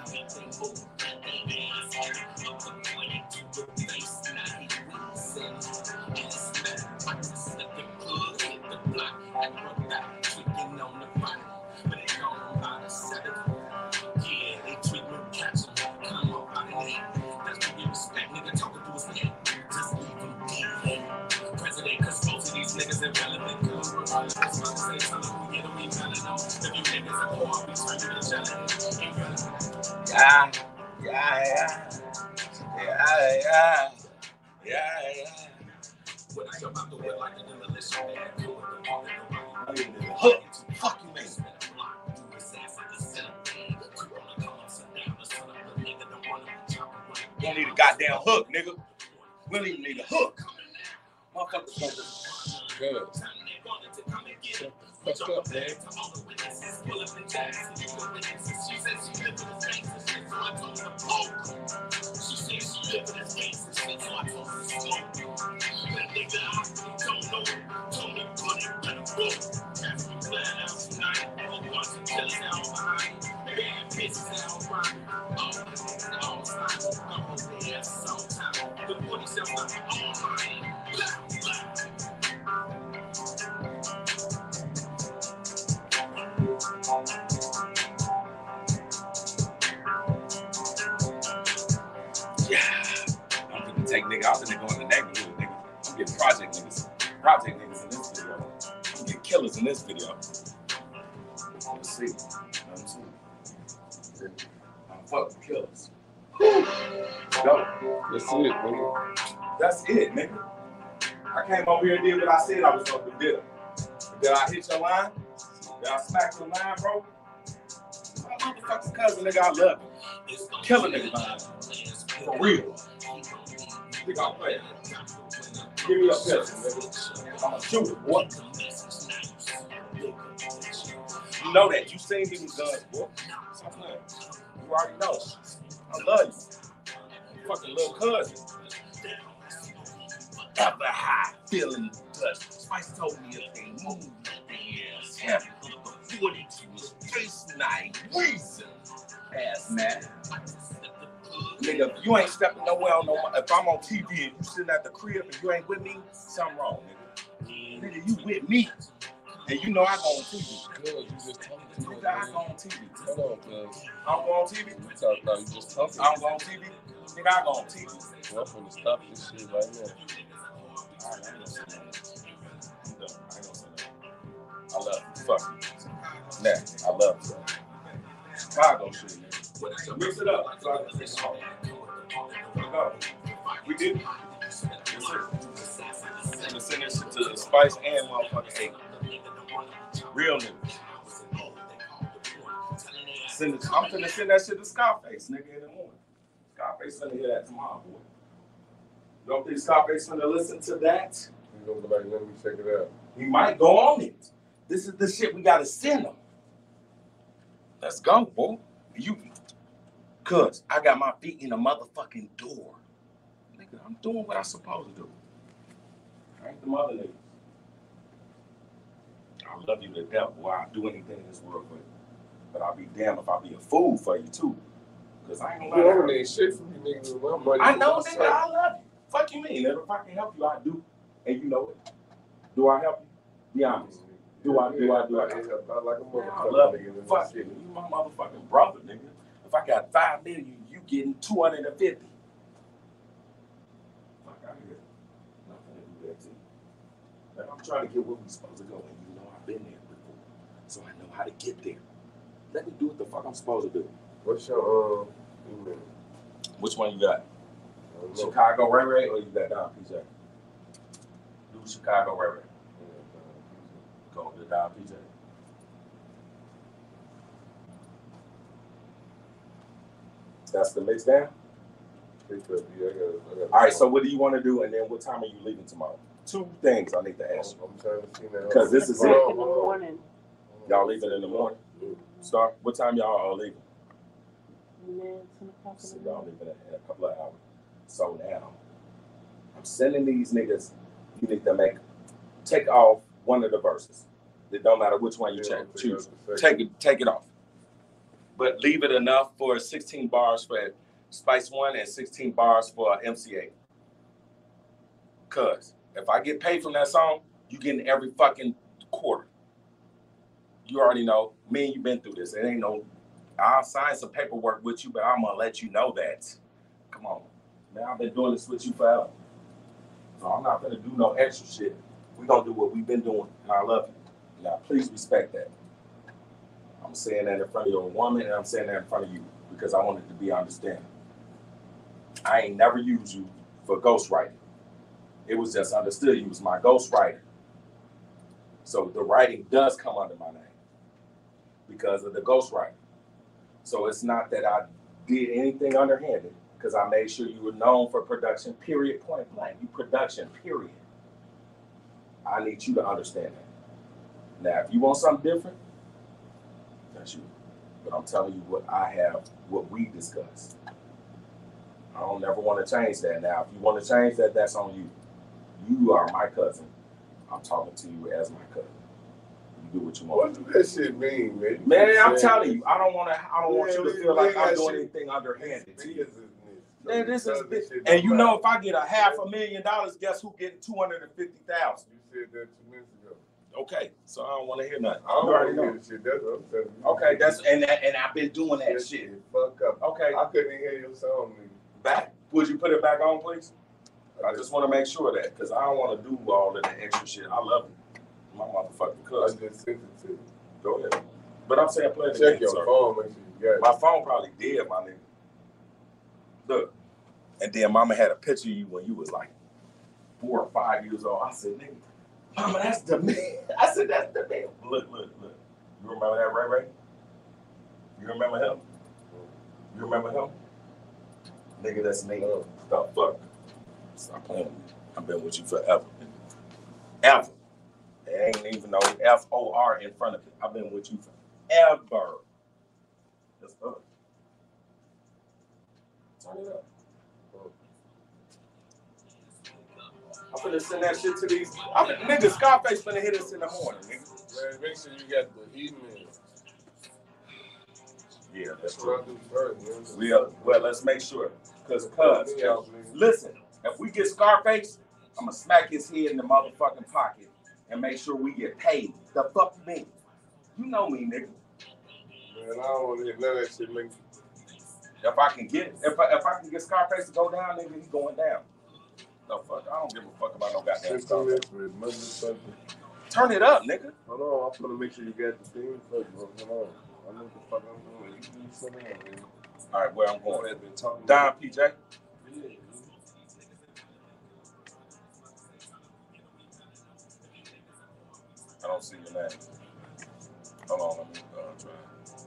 Yeah, yeah, yeah, yeah, yeah, yeah, yeah. When I jump out the way like a demolition man, hook, fuck you, man. You don't need a goddamn hook, nigga. We don't even need a hook. Motherfuckers gonna just Good. Fuck up, man. Yeah, I'm gonna take nigga out the nigga in the neighborhood, nigga. I'm getting project niggas, project niggas in this video. I'm getting killers in this video. Let's see. Let's see. I'm fucking killers. Go. That's it, nigga. That's it, nigga. I came over here and did what I said I was gonna do. Did I? Did I hit your line? Did I smack your line, bro? My motherfucking cousin, nigga, I love you. Killer nigga, man. For real. Nigga, I'll play. Give me a pistol, nigga. I'm a shooter, boy. You know that. You seen me with guns, boy. Stop playing. You already know. I love you. Fucking little cousin. Ever high feeling dust. Spice told me if they move, they ass heavy. forty-two is face night. Reason. Ass man. Nigga, if you ain't stepping nowhere on no, if I'm on T V and you sitting at the crib and you ain't with me, something wrong, nigga. Nigga, you with me. And you know I go on T V. Good, you just talking to me. Nigga, I go on T V. Hold on, cuz. I don't go on T V. You talk, no, you just talking. I don't go on T V. Nigga, I go on T V. Well, I'm finna stop this shit right now. All right, I ain't gonna say that. I'm done. I ain't gonna say that. I love you. Fuck you. Nah, I love you. Chicago shit, nigga. Mix it up. So I can take it home. Let's go. We did. Yes, sir. I'm gonna send this shit to the spot. Spice and motherfucking eight. Real niggas. Send it, I'm finna send that shit to Scarface, nigga, in the morning. Scarface finna hear that tomorrow, boy. You don't think Scarface finna listen to that? You gonna be like, let me check it out. He might go on it. This is the shit we gotta send him. Let's go, boy. You, cuz I got my feet in the motherfucking door. Nigga, I'm doing what I'm supposed to do. I ain't the mother niggas. I love you to death, boy. I'll do anything in this world for you. But I'll be damned if I be a fool for you too. Cause I ain't gonna You lie. don't need shit from you niggas with my money. I know, nigga, I love you. Fuck you mean? If I can help you, I do. And you know it. Do I help you? Be honest. Do I, do I, do I? I like a motherfucker. I love you. Fuck you. You my motherfucking brother, nigga. If I got five million, you getting two hundred and fifty. Fuck out here. Not gonna do that to you. But I'm trying to get where we supposed to go, and you know I've been there before, so I know how to get there. Let me do what the fuck I'm supposed to do. What's your um email? Which one you got? Chicago Ray Ray, or you got Don P J? Do Chicago Ray Ray. Go to Don P J. That's the mix down? Yeah, I got, I got All right, so what do you want to do, and then what time are you leaving tomorrow? Two things I need to ask you. I'm trying to see now. Because this is Back it. in the morning. Y'all leaving in the morning? Star, what time y'all are leaving? And then ten o'clock in So the y'all morning. leaving in a couple of hours. So now, I'm sending these niggas, you need to make, take off one of the verses. It don't matter which one you Yeah, check, I'll choose. take out the Take it, take it off. But leave it enough for sixteen bars for Spice One and sixteen bars for M C A. Cause if I get paid from that song, you getting every fucking quarter. You already know, me and you been through this. It ain't no, I'll sign some paperwork with you, but I'm gonna let you know that. Come on. Man, I've been doing this with you forever. So I'm not gonna do no extra shit. We gonna do what we've been doing, and I love you. Now, please respect that. I'm saying that in front of your woman, and I'm saying that in front of you, because I want it to be understanding. I ain't never used you for ghostwriting. It was just understood you was my ghostwriter. So the writing does come under my name because of the ghostwriting. So it's not that I did anything underhanded, because I made sure you were known for production, period, point blank. You production, period. I need you to understand that. Now, if you want something different, that's you. But I'm telling you what I have, what we discussed. I don't never want to change that. Now, if you want to change that, that's on you. You are my cousin. I'm talking to you as my cousin. You do what you want. What does that shit mean, man? You Man, keep I'm saying telling you, I don't want to. I don't want Yeah, you to we- feel we like I'm got doing shit. anything underhanded to you. business. Man, this is Other big. shit And you don't know, matter. if I get a half a million dollars, guess who getting two hundred and fifty thousand? You said that two minutes ago. Okay, so I don't want to hear nothing. I don't You already want to hear know. the shit. That's what I'm telling you. Okay, that's and and I've been doing that That shit. Fuck up. Okay, I couldn't even hear your song, nigga. back. Would you put it back on, please? I just want to make sure of that, because I don't want to do all of the extra shit. I love you, my motherfucking I cousin. just sent it to you. Go ahead. But I'm saying play the Check game, your sir. phone, make sure you got it. My phone probably dead, my nigga. Look. And then mama had a picture of you when you was like four or five years old. I said, nigga, mama, that's the man. I said, that's the man. Look, look, look. You remember that, Ray Ray? You remember him? You remember him? Nigga, that's me. The fuck. Stop playing with me. I've been with you forever. Ever. There ain't even no F O R in front of it. I've been with you forever. That's up. Turn it up. I'm finna send that shit to these. I'm finna, nigga, Scarface finna hit us in the morning, nigga. Man, make sure you got the email. Yeah, that's That's what I true. do first, man. We are, well, let's make sure. Cause, cuz, yo, listen, if we get Scarface, I'm gonna smack his head in the motherfucking pocket and make sure we get paid. The fuck me. You know me, nigga. Man, I don't want to hear none of that shit, man. If I can get, if I, if I can get Scarface to go down, nigga, he's going down. No fuck, I don't give a fuck about no goddamn Fifteen Scarface. minutes with motherfucker. Turn it up, nigga. Hold on, I'm gonna make sure you got the thing first, bro. Hold on. I know what the fuck I'm doing. You do something else, man. All right, where I'm Boy, going. I've been talking. Don P J. Yeah. I don't see your name. Hold on, let me uh, try.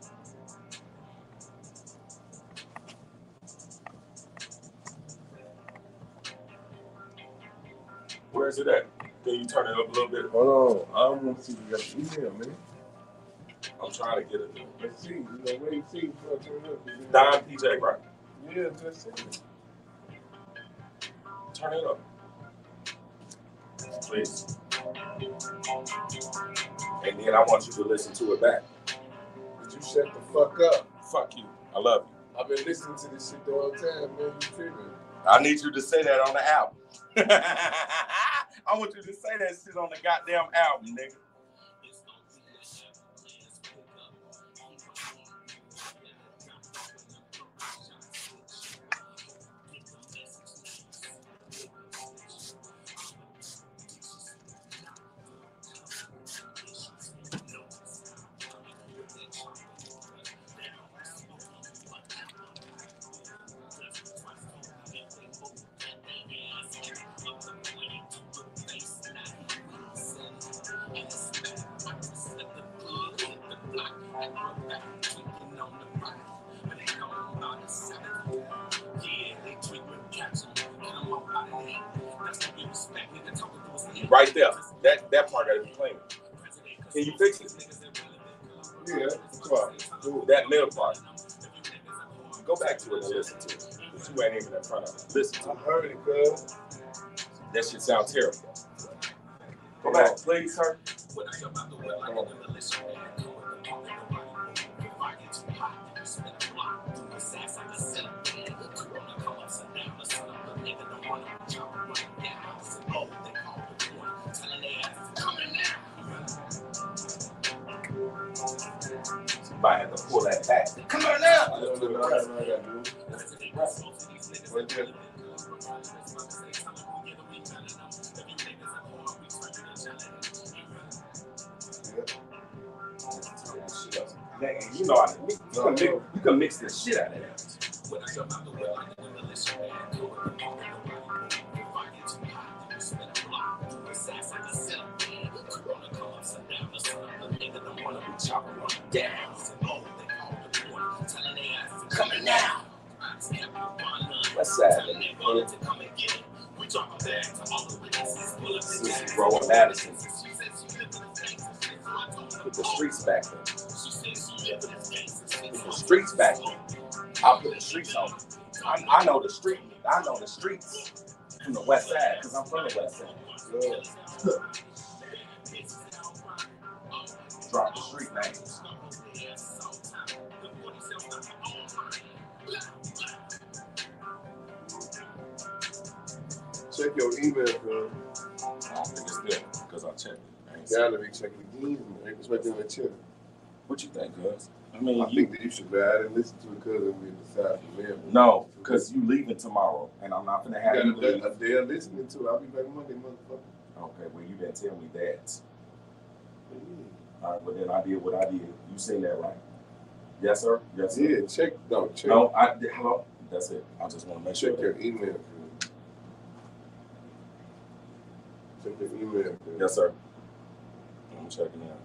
Where is it at? Can you turn it up a little bit? Hold on. I want to see your email, man. I'm trying to get it. Let's see. You know, wait, see. Turn it up. Don P J, right? Yeah, just see it. Turn it up. Please. And then I want you to listen to it back. Would you shut the fuck up? Fuck you. I love you. I've been listening to this shit the whole time, man. You tripping. I need you to say that on the album. I want you to say that shit on the goddamn album, nigga. Right there. That that part gotta be clean. Can you fix it? Yeah, come That middle part. Go back to it and listen to it. Because you ain't even in front of it. Listen to I it. heard it, cuz. That shit sounds terrible. Go back, please, sir. Somebody have to pull that back. Come on now. I don't know what I got, dude. Right there. Yeah, and you know, I, you, can mix, you can mix the shit out of that. Coming now. What's that? This is Rowan Madison. Put the streets back there. Put the streets back there. I'll put the streets on. I, I know the street. I know the streets from the west side because I'm from the west side. Yeah. Drop the street names. Check your email, cuz. I don't think it's there because I checked it. I ain't Gotta be checking again. It's right there in the chair. What you think, cuz? I mean, I you, think that you should, man. I didn't listen to it, cuz, and we decided to live. no, because you leaving tomorrow, and I'm not gonna have you You leave. got a day of listening to it. I'll be back Monday, motherfucker. Okay, well, you didn't tell me that. All right, well, then I did what I did. You seen that, right? Yes, sir? Yes, sir? Yeah, check. No, check. No, I did. Hello? That's it. I just want to make sure. Check your email, cuz. Check your email, cuz. Yes, sir. I'm checking out.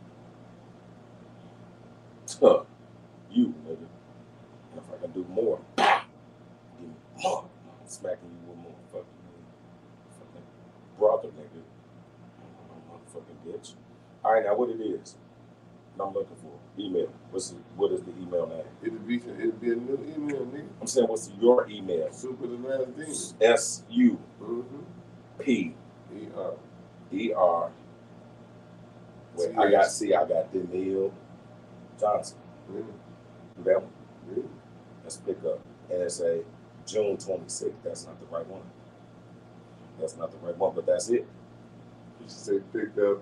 Huh. You, nigga. And if I can do more, give me more. I'm smacking you with more. Fucking, fucking brother, nigga. Motherfucking bitch. All right, now what it is? What I'm looking for. Email. What's the, what is the email name? It'll be, it'll be a new email, nigga. I'm saying, what's your email? Super the last demon. S U Mm-hmm. P E R. E R. Wait, I got C. I got Daniel Johnson. Yeah. That one. Yeah. Let's pick up. And it's a June twenty-sixth. That's not the right one. That's not the right one, but that's it. You should say picked up.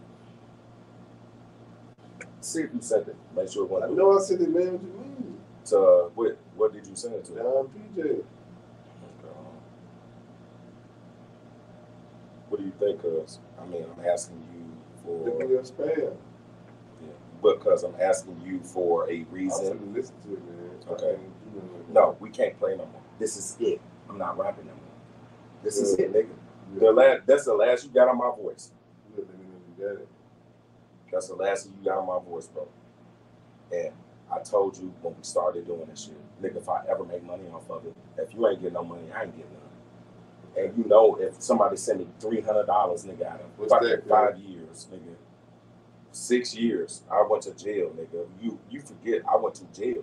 See if you sent it. Make sure it I went know I said it, man. What you mean? to uh, what? What did you send it to? Don P J. Okay. What do you think? Cause I mean, I'm asking you Look for at your spam. yeah, because I'm asking you for a I'm reason. gonna listen to it, man. Okay. I can't do nothing with it. No, we can't play no more. This is it. I'm not rapping no more. This is Yeah. it, nigga. Yeah. The last, that's the last you got on my voice. Yeah, let me know if you got it. That's the last thing you got on my voice, bro. And I told you when we started doing this shit, nigga, if I ever make money off of it, if you ain't getting no money, I ain't getting none. And you know, if somebody send me three hundred dollars, nigga, out of fucking that, five years, nigga, six years, I went to jail, nigga. You you forget I went to jail.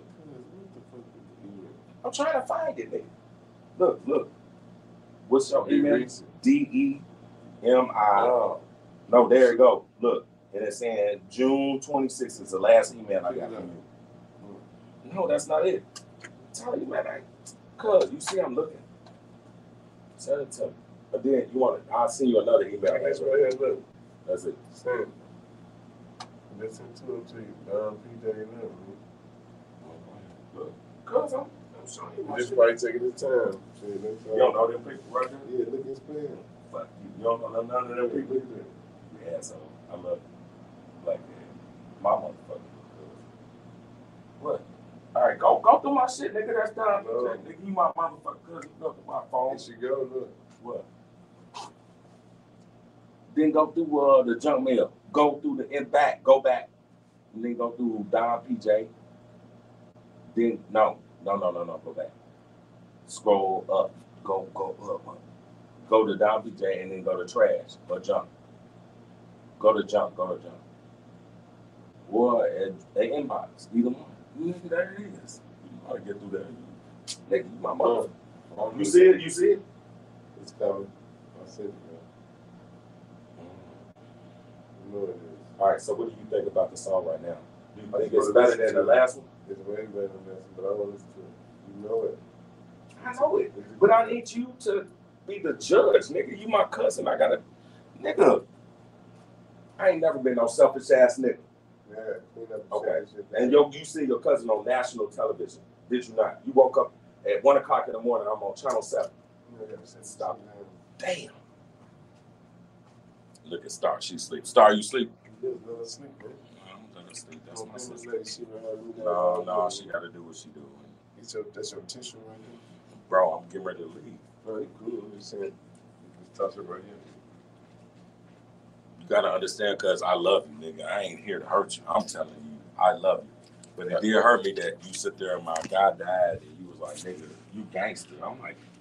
I'm trying to find it, nigga. Look, look. What's your email? D E M I. No, there you go. Look. And it's saying June twenty-sixth is the last email I got from you. No, that's not it. Tell you, man, I, cuz you see I'm looking. Tell it to me. But then you want it, I'll send you another email. That's right here, look. That's it. Send. Listen to it to you. Don P J now. Look, cuz I'm, I'm showing you my This shit. probably taking his time. See, next time. You don't know them people right there? Yeah, look at his pen. Fuck you. You don't know none of them Look people? at that. Yeah, so I love you. Like that. My motherfucker. What? All right, go go through my shit, nigga. That's done. No. Nigga, you my motherfucker cousin. Go through my phone. Here she go, look. What? Then go through uh, the junk mail. Go through the in back. Go back. And then go through Don P J. Then no, no, no, no, no. Go back. Scroll up. Go go up. Huh? Go to Don P J and then go to trash or junk. Go to junk. Go to junk. Or at, at inbox. Either one. Nigga, there it is. You gotta get through there. Nigga, you my mother. Oh, You see it? You see it? It's coming. I said it, man. You know it is. All right, so what do you think about the song right now? Do you think it's better than the last one? It's way better than this, but I want to listen to it. You know it. I know it, but I need you to be the judge, nigga. You my cousin. I gotta, nigga. I ain't never been no selfish ass nigga. Yeah, clean up the Okay. shit. And yo, you see your cousin on national television, did you not? You woke up at one o'clock in the morning. I'm on Channel Seven. Yeah, Stop. Damn. Look at Star. She sleep. Star, you sleep? Just let her sleep, man. I don't let her sleep. That's Don't my let her sister. sleep. She don't have me No, down. no, she got to do what she do. It's your, that's your tissue right there. Bro, I'm getting ready to leave. No, it's cool. I'm just saying, you just touch it right here. You gotta understand, cause I love you, nigga. I ain't here to hurt you. I'm telling you, I love you. But it did hurt me that you sit there and my guy died and you was like, nigga, you gangster. I'm like,